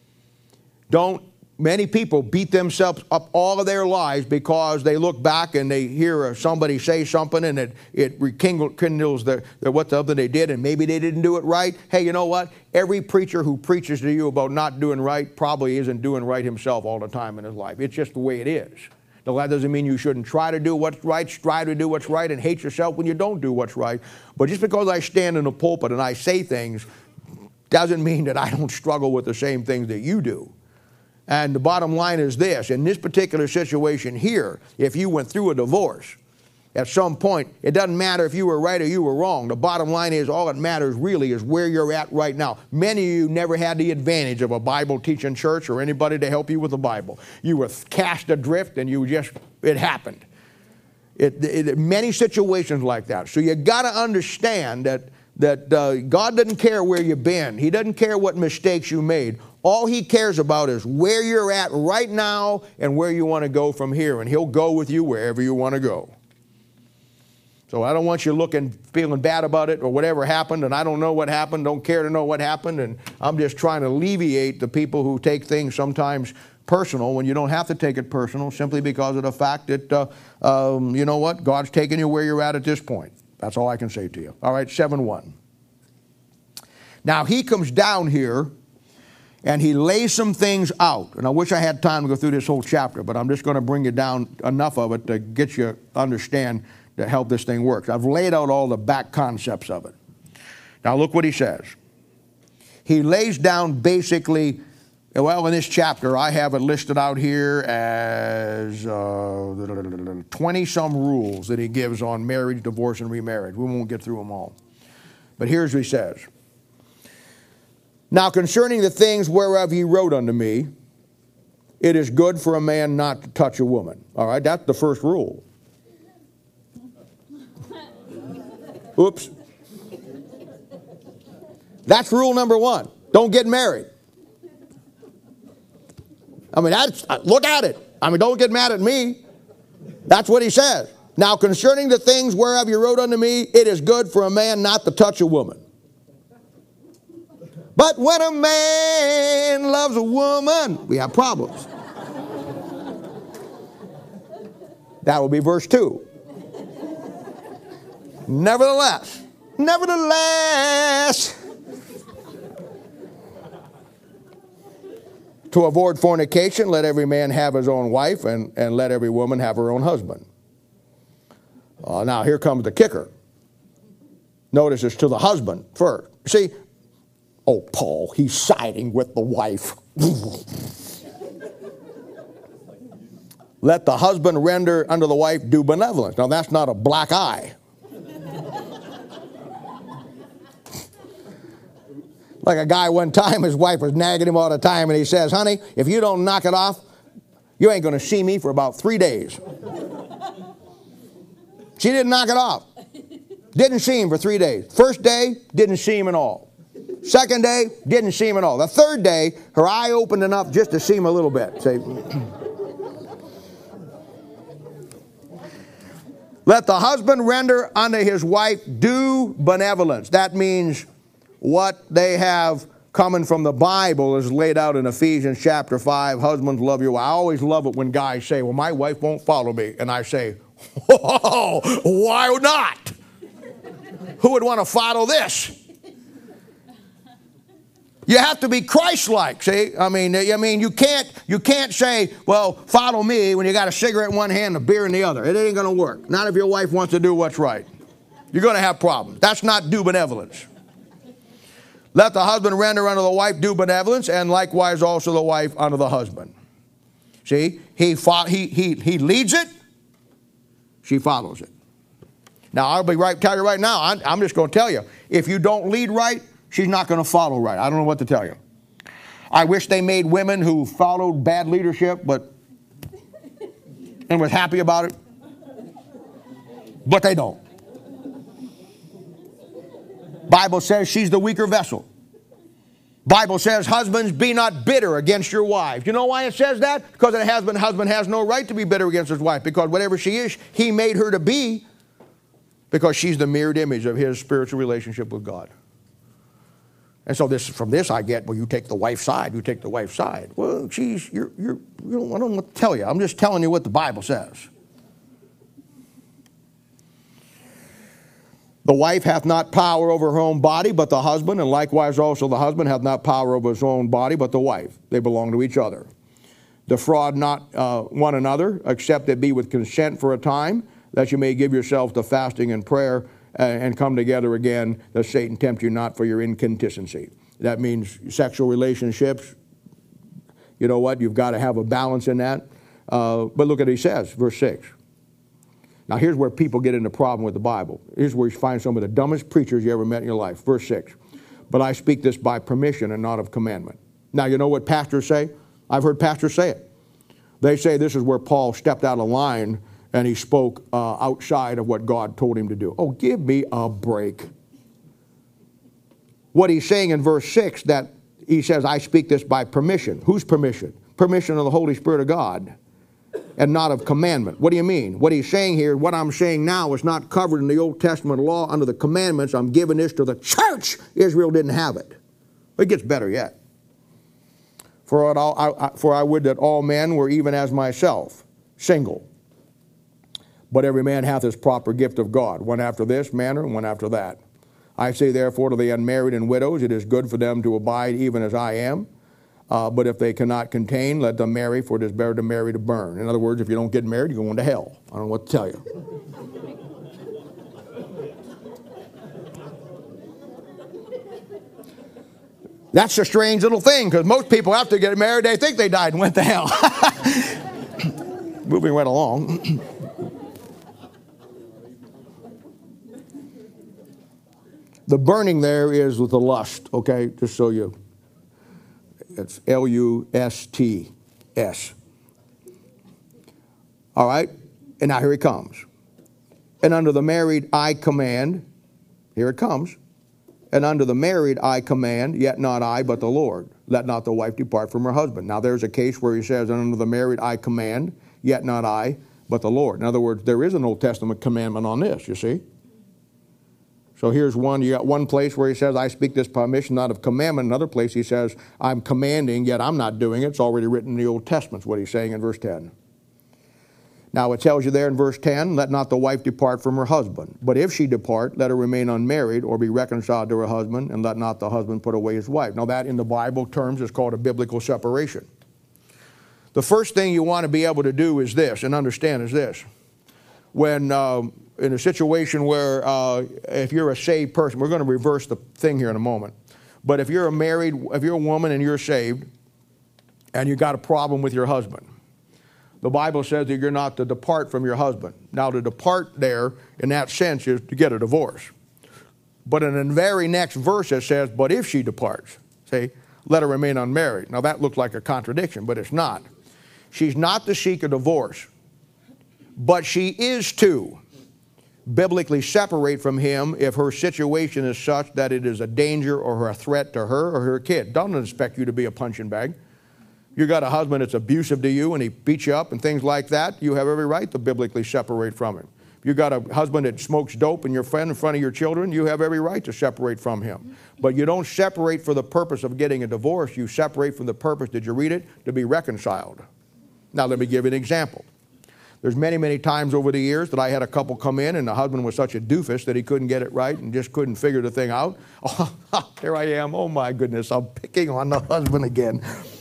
Don't Many people beat themselves up all of their lives because they look back and they hear somebody say something and it, it rekindles the, the, what the other they did, and maybe they didn't do it right. Hey, you know what? Every preacher who preaches to you about not doing right probably isn't doing right himself all the time in his life. It's just the way it is. Now, that doesn't mean you shouldn't try to do what's right, strive to do what's right, and hate yourself when you don't do what's right. But just because I stand in the pulpit and I say things doesn't mean that I don't struggle with the same things that you do. And the bottom line is this. In this particular situation here, if you went through a divorce, at some point, it doesn't matter if you were right or you were wrong. The bottom line is all that matters really is where you're at right now. Many of you never had the advantage of a Bible-teaching church or anybody to help you with the Bible. You were cast adrift and you just, it happened. It, it, many situations like that. So you got to understand that, that uh, God doesn't care where you've been. He doesn't care what mistakes you made. All he cares about is where you're at right now and where you want to go from here. And he'll go with you wherever you want to go. So I don't want you looking, feeling bad about it or whatever happened, and I don't know what happened, don't care to know what happened, and I'm just trying to alleviate the people who take things sometimes personal when you don't have to take it personal, simply because of the fact that, uh, um, you know what, God's taking you where you're at at this point. That's all I can say to you. All right, seven one. Now he comes down here and he lays some things out. And I wish I had time to go through this whole chapter, but I'm just going to bring you down enough of it to get you to understand to help this thing work. I've laid out all the back concepts of it. Now look what he says. He lays down basically, well, in this chapter, I have it listed out here as uh, twenty-some rules that he gives on marriage, divorce, and remarriage. We won't get through them all. But here's what he says. Now concerning the things whereof ye wrote unto me, it is good for a man not to touch a woman. All right, that's the first rule. Oops. That's rule number one. Don't get married. I mean, that's, look at it. I mean, don't get mad at me. That's what he says. Now concerning the things whereof you wrote unto me, it is good for a man not to touch a woman. But when a man loves a woman, we have problems. That will be verse two. Nevertheless, nevertheless, to avoid fornication, let every man have his own wife, and, and let every woman have her own husband. Uh, now, here comes the kicker. Notice it's to the husband first. See, oh, Paul, he's siding with the wife. Let the husband render unto the wife due benevolence. Now, that's not a black eye. Like a guy one time, his wife was nagging him all the time, and he says, honey, if you don't knock it off, you ain't going to see me for about three days. She didn't knock it off. Didn't see him for three days. First day, didn't see him at all. Second day, didn't see him at all. The third day, her eye opened enough just to see him a little bit. Say, let the husband render unto his wife due benevolence. That means what they have coming from the Bible is laid out in Ephesians chapter five. Husbands, love your wife. I always love it when guys say, well, my wife won't follow me. And I say, oh, why not? Who would want to follow this? You have to be Christ-like, see? I mean, I mean, you can't, you can't say, well, follow me when you got a cigarette in one hand and a beer in the other. It ain't going to work. Not if your wife wants to do what's right. You're going to have problems. That's not due benevolence. Let the husband render unto the wife due benevolence, and likewise also the wife unto the husband. See, he, he, he, he leads it, she follows it. Now, I'll be right, tell you right now, I'm, I'm just going to tell you, if you don't lead right, she's not going to follow right. I don't know what to tell you. I wish they made women who followed bad leadership but and was happy about it. But they don't. Bible says she's the weaker vessel. Bible says, husbands, be not bitter against your wives. You know why it says that? Because a husband, husband has no right to be bitter against his wife, because whatever she is, he made her to be, because she's the mirrored image of his spiritual relationship with God. And so this, from this I get, well, you take the wife's side, you take the wife's side. Well, geez, you're, you're, you don't, I don't know what to tell you. I'm just telling you what the Bible says. The wife hath not power over her own body, but the husband, and likewise also the husband hath not power over his own body, but the wife. They belong to each other. Defraud not uh, one another, except it be with consent for a time, that you may give yourselves to fasting and prayer, uh, and come together again, that Satan tempt you not for your incontinency. That means sexual relationships. You know what? You've got to have a balance in that. Uh, but look at what he says, verse six. Now, here's where people get into problem with the Bible. Here's where you find some of the dumbest preachers you ever met in your life. Verse six. But I speak this by permission and not of commandment. Now, you know what pastors say? I've heard pastors say it. They say this is where Paul stepped out of line and he spoke uh, outside of what God told him to do. Oh, give me a break. What he's saying in verse six, that he says, I speak this by permission. Whose permission? Permission of the Holy Spirit of God, and not of commandment. What do you mean? What he's saying here, what I'm saying now is not covered in the Old Testament law under the commandments. I'm giving this to the church. Israel didn't have it. It gets better yet. For I, for I would that all men were even as myself, single. But every man hath his proper gift of God, one after this manner and one after that. I say therefore to the unmarried and widows, it is good for them to abide even as I am. Uh, but if they cannot contain, let them marry, for it is better to marry to burn. In other words, if you don't get married, you're going to hell. I don't know what to tell you. That's a strange little thing, because most people after getting married, they think they died and went to hell. Moving right along. The burning there is with the lust, okay, just so you... It's L U S T S. All right? And now here he comes. And under the married I command, here it comes. And under the married I command, yet not I, but the Lord. Let not the wife depart from her husband. Now there's a case where he says, and under the married I command, yet not I, but the Lord. In other words, there is an Old Testament commandment on this, you see. So here's one, you got one place where he says, I speak this permission, not of commandment. Another place he says, I'm commanding, yet I'm not doing it. It's already written in the Old Testament, is what he's saying in verse ten. Now it tells you there in verse ten, let not the wife depart from her husband. But if she depart, let her remain unmarried or be reconciled to her husband, and let not the husband put away his wife. Now that in the Bible terms is called a biblical separation. The first thing you want to be able to do is this, and understand is this. When... Uh, in a situation where uh, if you're a saved person, we're going to reverse the thing here in a moment. But if you're a married, if you're a woman and you're saved and you got a problem with your husband, the Bible says that you're not to depart from your husband. Now to depart there in that sense is to get a divorce. But in the very next verse it says, but if she departs, see, let her remain unmarried. Now that looks like a contradiction, but it's not. She's not to seek a divorce, but she is to biblically separate from him if her situation is such that it is a danger or a threat to her or her kid. Doesn't expect you to be a punching bag. You got a husband that's abusive to you and he beats you up and things like that, you have every right to biblically separate from him. If you got a husband that smokes dope and your friend in front of your children, you have every right to separate from him. But you don't separate for the purpose of getting a divorce. You separate for the purpose, did you read it? To be reconciled. Now let me give you an example. There's many, many times over the years that I had a couple come in and the husband was such a doofus that he couldn't get it right and just couldn't figure the thing out. Oh, there I am. Oh, my goodness. I'm picking on the husband again.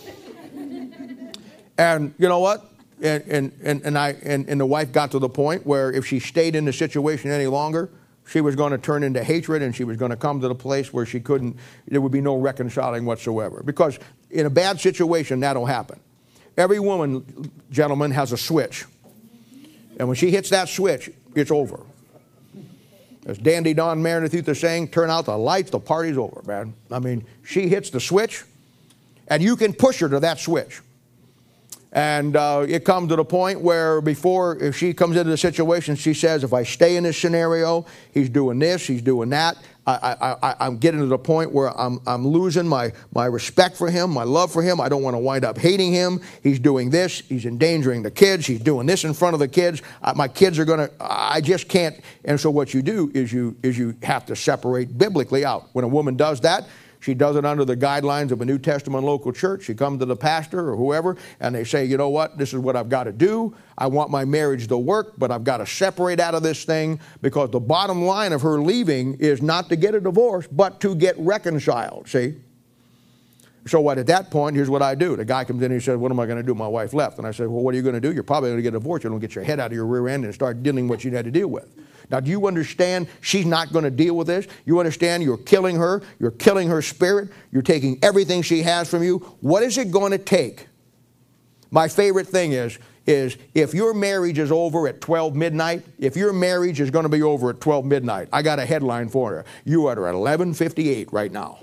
And you know what? And, and, and, and, I, and, and the wife got to the point where if she stayed in the situation any longer, she was going to turn into hatred and she was going to come to the place where she couldn't, there would be no reconciling whatsoever. Because in a bad situation, that'll happen. Every woman, gentlemen, has a switch. And when she hits that switch, it's over. As Dandy Don Meredith used to saying, turn out the lights, the party's over, man. I mean, she hits the switch, And you can push her to that switch. And uh, it comes to the point where before, if she comes into the situation, she says, if I stay in this scenario, he's doing this, he's doing that. I, I, I, I'm getting to the point where I'm, I'm losing my, my respect for him, my love for him. I don't want to wind up hating him. He's doing this. He's endangering the kids. He's doing this in front of the kids. I, my kids are going to, I just can't. And so what you do is you, is you have to separate biblically out. When a woman does that, she does it under the guidelines of a New Testament local church. She comes to the pastor or whoever, and they say, you know what, this is what I've got to do. I want my marriage to work, but I've got to separate out of this thing, because the bottom line of her leaving is not to get a divorce, but to get reconciled, see? So what, at that point, here's what I do. The guy comes in and he says, what am I going to do? My wife left. And I said, well, what are you going to do? You're probably going to get a divorce. You're going to get your head out of your rear end and start dealing with what you had to deal with. Now, do you understand she's not going to deal with this? You understand you're killing her. You're killing her spirit. You're taking everything she has from you. What is it going to take? My favorite thing is, is if your marriage is over at twelve midnight, if your marriage is going to be over at twelve midnight, I got a headline for her. You are at eleven fifty-eight right now.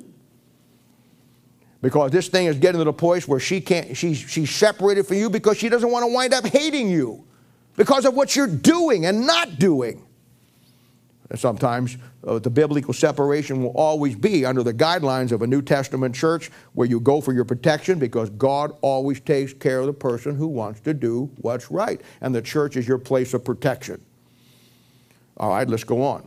Because this thing is getting to the point where she can't, she's, she's separated from you because she doesn't want to wind up hating you because of what you're doing and not doing. And sometimes uh, the biblical separation will always be under the guidelines of a New Testament church, where you go for your protection, because God always takes care of the person who wants to do what's right. And the church is your place of protection. All right, let's go on.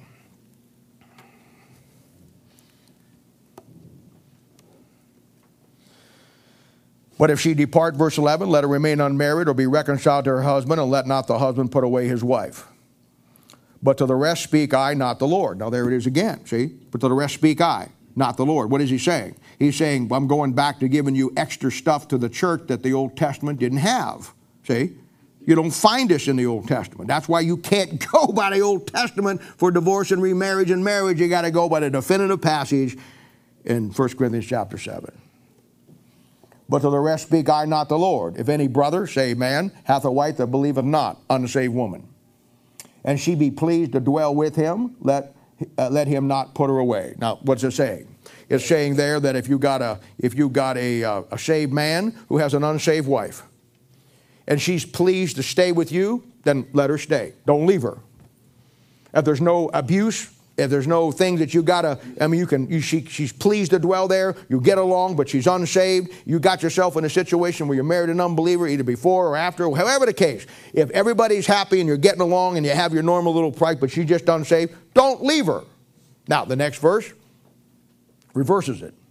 But if she depart, verse eleven, let her remain unmarried or be reconciled to her husband, and let not the husband put away his wife. But to the rest speak I, not the Lord. Now there it is again, see? But to the rest speak I, not the Lord. What is he saying? He's saying, I'm going back to giving you extra stuff to the church that the Old Testament didn't have. See? You don't find this in the Old Testament. That's why you can't go by the Old Testament for divorce and remarriage and marriage. You got to go by the definitive passage in First Corinthians chapter seven. But to the rest speak I, not the Lord. If any brother, say man, hath a wife that believeth not, unsaved woman, and she be pleased to dwell with him, let uh, let him not put her away. Now, what's it saying? It's saying there that if you got a if you got a uh, a saved man who has an unsaved wife, and she's pleased to stay with you, then let her stay. Don't leave her. If there's no abuse, if there's no things that you gotta, I mean, you can, you, she, she's pleased to dwell there, you get along, but she's unsaved, you got yourself in a situation where you're married an unbeliever, either before or after, however the case. If everybody's happy and you're getting along and you have your normal little price, but she's just unsaved, don't leave her. Now, the next verse reverses it.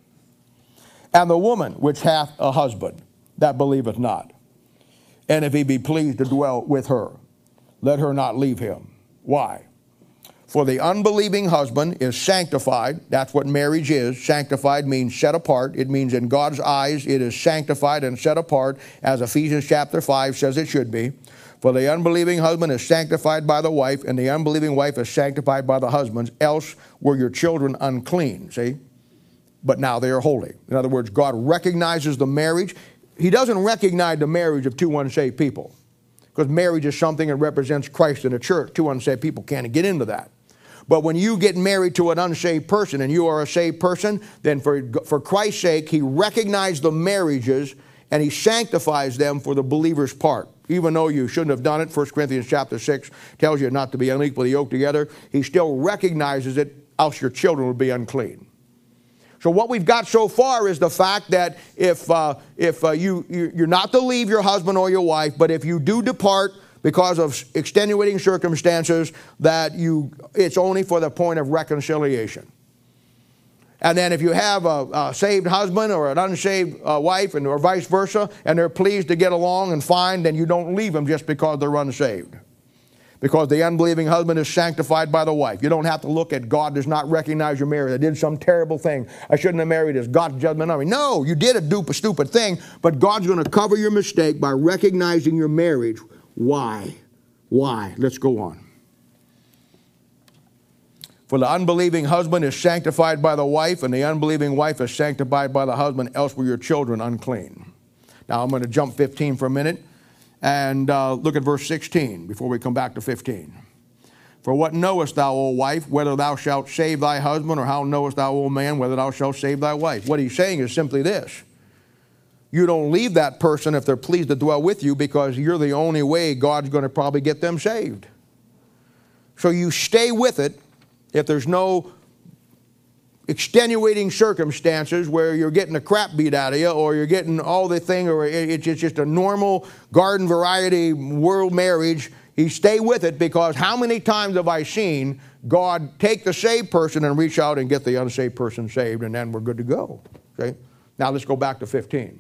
And the woman which hath a husband that believeth not, and if he be pleased to dwell with her, let her not leave him. Why? For the unbelieving husband is sanctified. That's what marriage is. Sanctified means set apart. It means in God's eyes it is sanctified and set apart, as Ephesians chapter five says it should be. For the unbelieving husband is sanctified by the wife, and the unbelieving wife is sanctified by the husband, else were your children unclean, see? But now they are holy. In other words, God recognizes the marriage. He doesn't recognize the marriage of two unsaved people, because marriage is something that represents Christ in the church. Two unsaved people can't get into that. But when you get married to an unsaved person and you are a saved person, then for, for Christ's sake, he recognized the marriages and he sanctifies them for the believer's part. Even though you shouldn't have done it, First Corinthians chapter six tells you not to be unequally yoked together, he still recognizes it, else your children would be unclean. So what we've got so far is the fact that if, uh, if uh, you, you're not to leave your husband or your wife, but if you do depart because of extenuating circumstances, that you, it's only for the point of reconciliation. And then if you have a, a saved husband or an unsaved uh, wife, and or vice versa, and they're pleased to get along and fine, then you don't leave them just because they're unsaved. Because the unbelieving husband is sanctified by the wife. You don't have to look at God does not recognize your marriage. I did some terrible thing. I shouldn't have married this. God's judgment on me. No, you did a dupe, stupid thing, but God's going to cover your mistake by recognizing your marriage. Why? Why? Let's go on. For the unbelieving husband is sanctified by the wife, and the unbelieving wife is sanctified by the husband, else were your children unclean. Now I'm going to jump fifteen for a minute and uh, look at verse sixteen before we come back to fifteen. For what knowest thou, O wife, whether thou shalt save thy husband, or how knowest thou, O man, whether thou shalt save thy wife? What he's saying is simply this. You don't leave that person if they're pleased to dwell with you, because you're the only way God's going to probably get them saved. So you stay with it if there's no extenuating circumstances where you're getting the crap beat out of you, or you're getting all the thing, or it's just a normal garden variety world marriage. You stay with it, because how many times have I seen God take the saved person and reach out and get the unsaved person saved, and then we're good to go. Okay? Now let's go back to fifteen.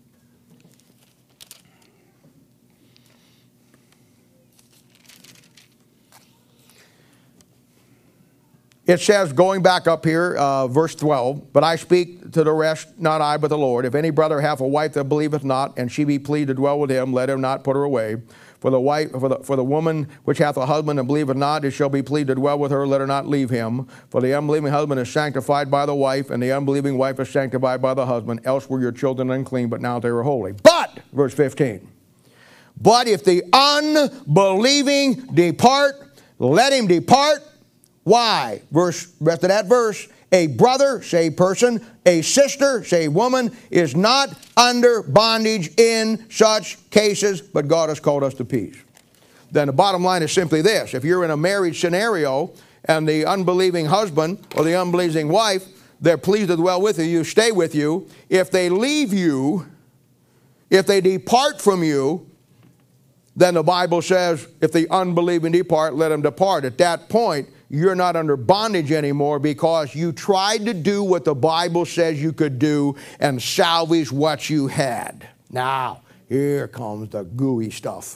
It says, going back up here, uh, verse twelve, but I speak to the rest, not I, but the Lord. If any brother hath a wife that believeth not, and she be pleased to dwell with him, let him not put her away. For the wife, for the, for the woman which hath a husband and believeth not, it shall be pleased to dwell with her, let her not leave him. For the unbelieving husband is sanctified by the wife, and the unbelieving wife is sanctified by the husband. Else were your children unclean, but now they are holy. But, verse fifteen, but if the unbelieving depart, let him depart. Why? Verse, rest of that verse. A brother, say person, a sister, say woman, is not under bondage in such cases, but God has called us to peace. Then the bottom line is simply this. If you're in a marriage scenario and the unbelieving husband or the unbelieving wife, they're pleased to dwell with you, you stay with you. If they leave you, if they depart from you, then the Bible says, if the unbelieving depart, let them depart. At that point, you're not under bondage anymore, because you tried to do what the Bible says you could do and salvage what you had. Now, here comes the gooey stuff.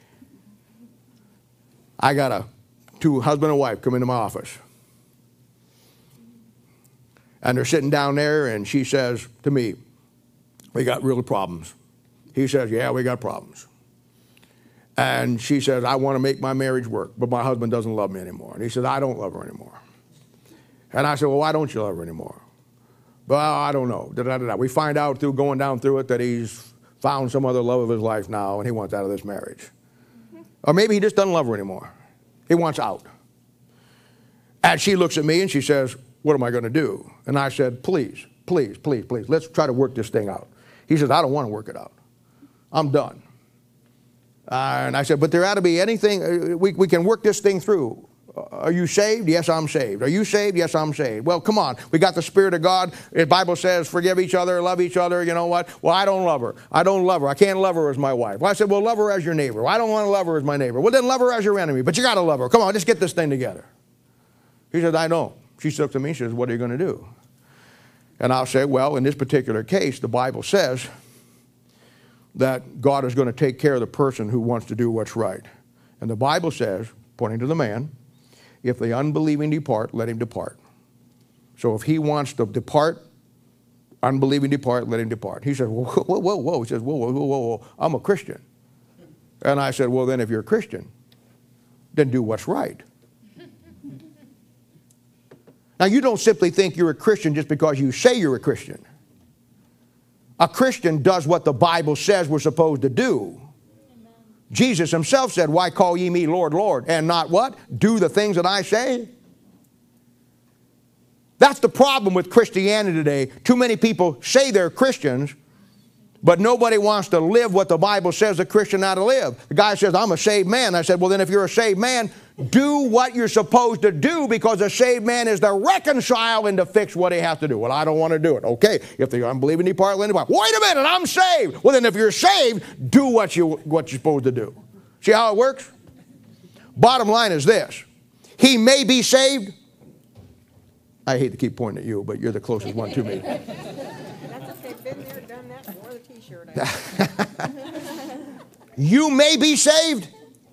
I got a two husband and wife come into my office. And they're sitting down there, and she says to me, we got real problems. He says, yeah, we got problems. And she says, I want to make my marriage work, but my husband doesn't love me anymore. And he says, I don't love her anymore. And I said, well, why don't you love her anymore? Well, I don't know. Da, da, da, da. We find out through going down through it that he's found some other love of his life now, and he wants out of this marriage. Or maybe he just doesn't love her anymore. He wants out. And she looks at me and she says, what am I going to do? And I said, please, please, please, please, let's try to work this thing out. He says, I don't want to work it out. I'm done. Uh, and I said, but there ought to be anything, uh, we, we can work this thing through. Uh, are you saved? Yes, I'm saved. Are you saved? Yes, I'm saved. Well, come on. We got the Spirit of God. The Bible says, forgive each other, love each other. You know what? Well, I don't love her. I don't love her. I can't love her as my wife. Well, I said, well, love her as your neighbor. Well, I don't want to love her as my neighbor. Well, then love her as your enemy. But you got to love her. Come on, let's get this thing together. He said, I don't. She looked at me and says, what are you going to do? And I'll say, well, in this particular case, the Bible says that God is going to take care of the person who wants to do what's right. And the Bible says, pointing to the man, if the unbelieving depart, let him depart. So if he wants to depart, unbelieving depart, let him depart. He says, whoa, whoa, whoa, whoa. He says, whoa, whoa, whoa, whoa, I'm a Christian. And I said, well, then if you're a Christian, then do what's right. Now, you don't simply think you're a Christian just because you say you're a Christian. A Christian does what the Bible says we're supposed to do. Amen. Jesus himself said, why call ye me Lord, Lord, and not what? Do the things that I say? That's the problem with Christianity today. Too many people say they're Christians, but nobody wants to live what the Bible says a Christian ought to live. The guy says, I'm a saved man. I said, well, then if you're a saved man, do what you're supposed to do, because a saved man is to reconcile and to fix what he has to do. Well, I don't want to do it. Okay, if the unbelieving depart, let him depart. Wait a minute, I'm saved. Well, then if you're saved, do what, you, what you're supposed to do. See how it works? Bottom line is this. He may be saved. I hate to keep pointing at you, but you're the closest one to me. That's okay. Been there, done that, wore the t-shirt. You may be saved,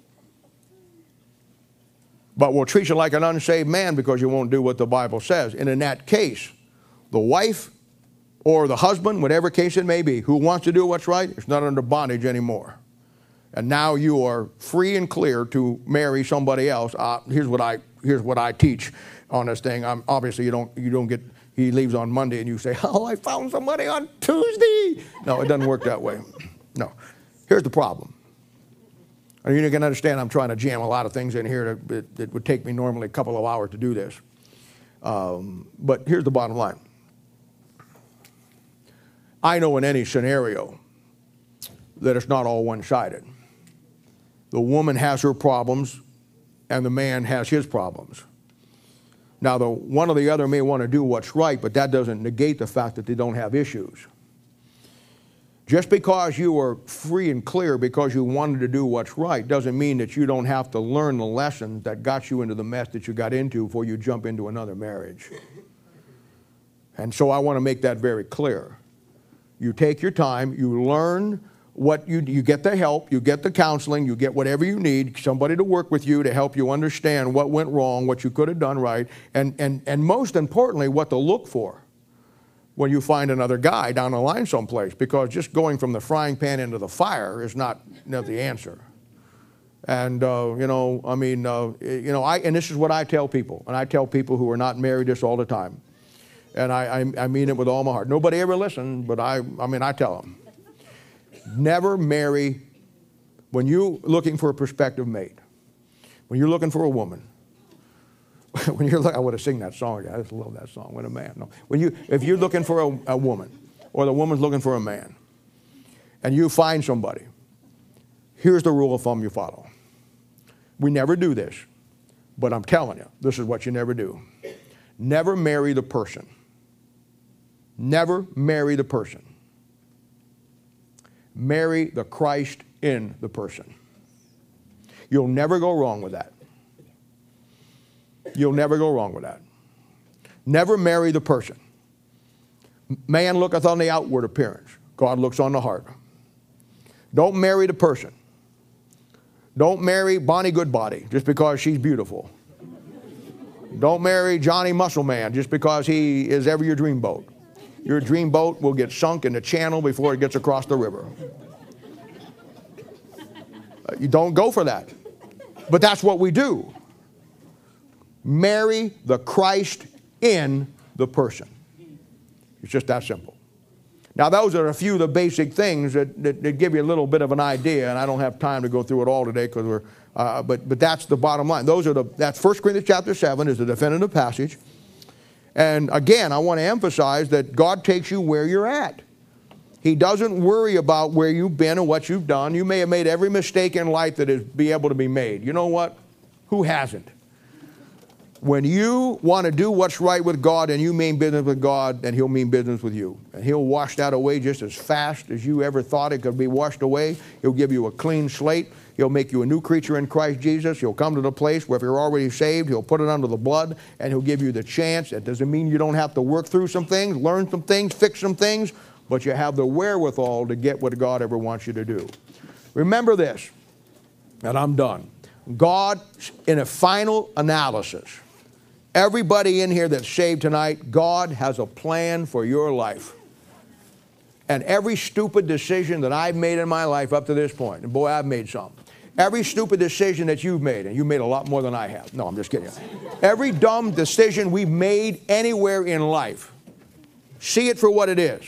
but we'll treat you like an unsaved man because you won't do what the Bible says. And in that case, the wife or the husband, whatever case it may be, who wants to do what's right, is not under bondage anymore. And now you are free and clear to marry somebody else. Uh, here's what I here's what I teach on this thing. I'm, obviously, you don't you don't get. He leaves on Monday, and you say, "Oh, I found somebody on Tuesday." No, it doesn't work that way. No. Here's the problem. And you can understand I'm trying to jam a lot of things in here that, that, that would take me normally a couple of hours to do this. Um, but here's the bottom line. I know in any scenario that it's not all one-sided. The woman has her problems and the man has his problems. Now, the one or the other may want to do what's right, but that doesn't negate the fact that they don't have issues. Just because you are free and clear because you wanted to do what's right doesn't mean that you don't have to learn the lessons that got you into the mess that you got into before you jump into another marriage. And so I want to make that very clear. You take your time, you learn what you, you get the help, you get the counseling, you get whatever you need, somebody to work with you to help you understand what went wrong, what you could have done right, and, and, and most importantly, what to look for when you find another guy down the line someplace, because just going from the frying pan into the fire is not, not the answer. And, uh, you know, I mean, uh, you know, I, and this is what I tell people, and I tell people who are not married this all the time, and I, I, I mean it with all my heart. Nobody ever listens, but I, I mean, I tell them. Never marry, when you're looking for a prospective mate, when you're looking for a woman, when you're, I would have sing that song again. I just love that song. When a man, no. When you, if you're looking for a, a woman, or the woman's looking for a man, and you find somebody, here's the rule of thumb you follow. We never do this, but I'm telling you, this is what you never do. Never marry the person. Never marry the person. Marry the Christ in the person. You'll never go wrong with that. You'll never go wrong with that. Never marry the person. Man looketh on the outward appearance. God looks on the heart. Don't marry the person. Don't marry Bonnie Goodbody just because she's beautiful. Don't marry Johnny Muscle Man just because he is ever your dream boat. Your dream boat will get sunk in the channel before it gets across the river. You don't go for that. But that's what we do. Marry the Christ in the person. It's just that simple. Now, those are a few of the basic things that, that, that give you a little bit of an idea, and I don't have time to go through it all today because we're, uh, but, but that's the bottom line. Those are the, that's First Corinthians chapter seven is the definitive passage. And again, I want to emphasize that God takes you where you're at. He doesn't worry about where you've been and what you've done. You may have made every mistake in life that is be able to be made. You know what? Who hasn't? When you want to do what's right with God and you mean business with God, then He'll mean business with you. And He'll wash that away just as fast as you ever thought it could be washed away. He'll give you a clean slate. He'll make you a new creature in Christ Jesus. He'll come to the place where if you're already saved, He'll put it under the blood and He'll give you the chance. That doesn't mean you don't have to work through some things, learn some things, fix some things, but you have the wherewithal to get what God ever wants you to do. Remember this, and I'm done. God, in a final analysis, everybody in here that's saved tonight, God has a plan for your life. And every stupid decision that I've made in my life up to this point, and boy, I've made some. Every stupid decision that you've made, and you've made a lot more than I have. No, I'm just kidding. Every dumb decision we've made anywhere in life, see it for what it is,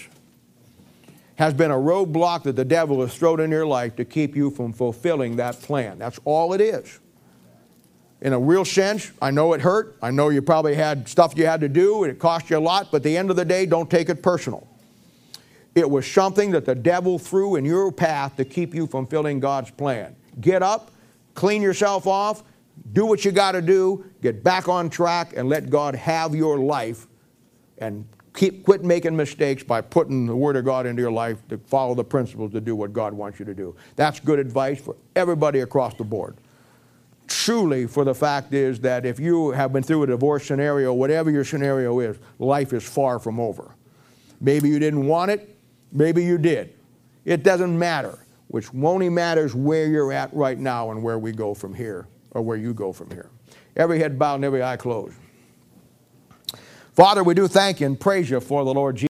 has been a roadblock that the devil has thrown in your life to keep you from fulfilling that plan. That's all it is. In a real sense, I know it hurt. I know you probably had stuff you had to do, and it cost you a lot, but at the end of the day, don't take it personal. It was something that the devil threw in your path to keep you from fulfilling God's plan. Get up, clean yourself off, do what you got to do, get back on track, and let God have your life, and keep, quit making mistakes by putting the Word of God into your life to follow the principles to do what God wants you to do. That's good advice for everybody across the board. Truly, for the fact is that if you have been through a divorce scenario, whatever your scenario is, life is far from over. Maybe you didn't want it, maybe you did. It doesn't matter. Which only matters where you're at right now and where we go from here, or where you go from here. Every head bowed and every eye closed. Father, we do thank you and praise you for the Lord Jesus.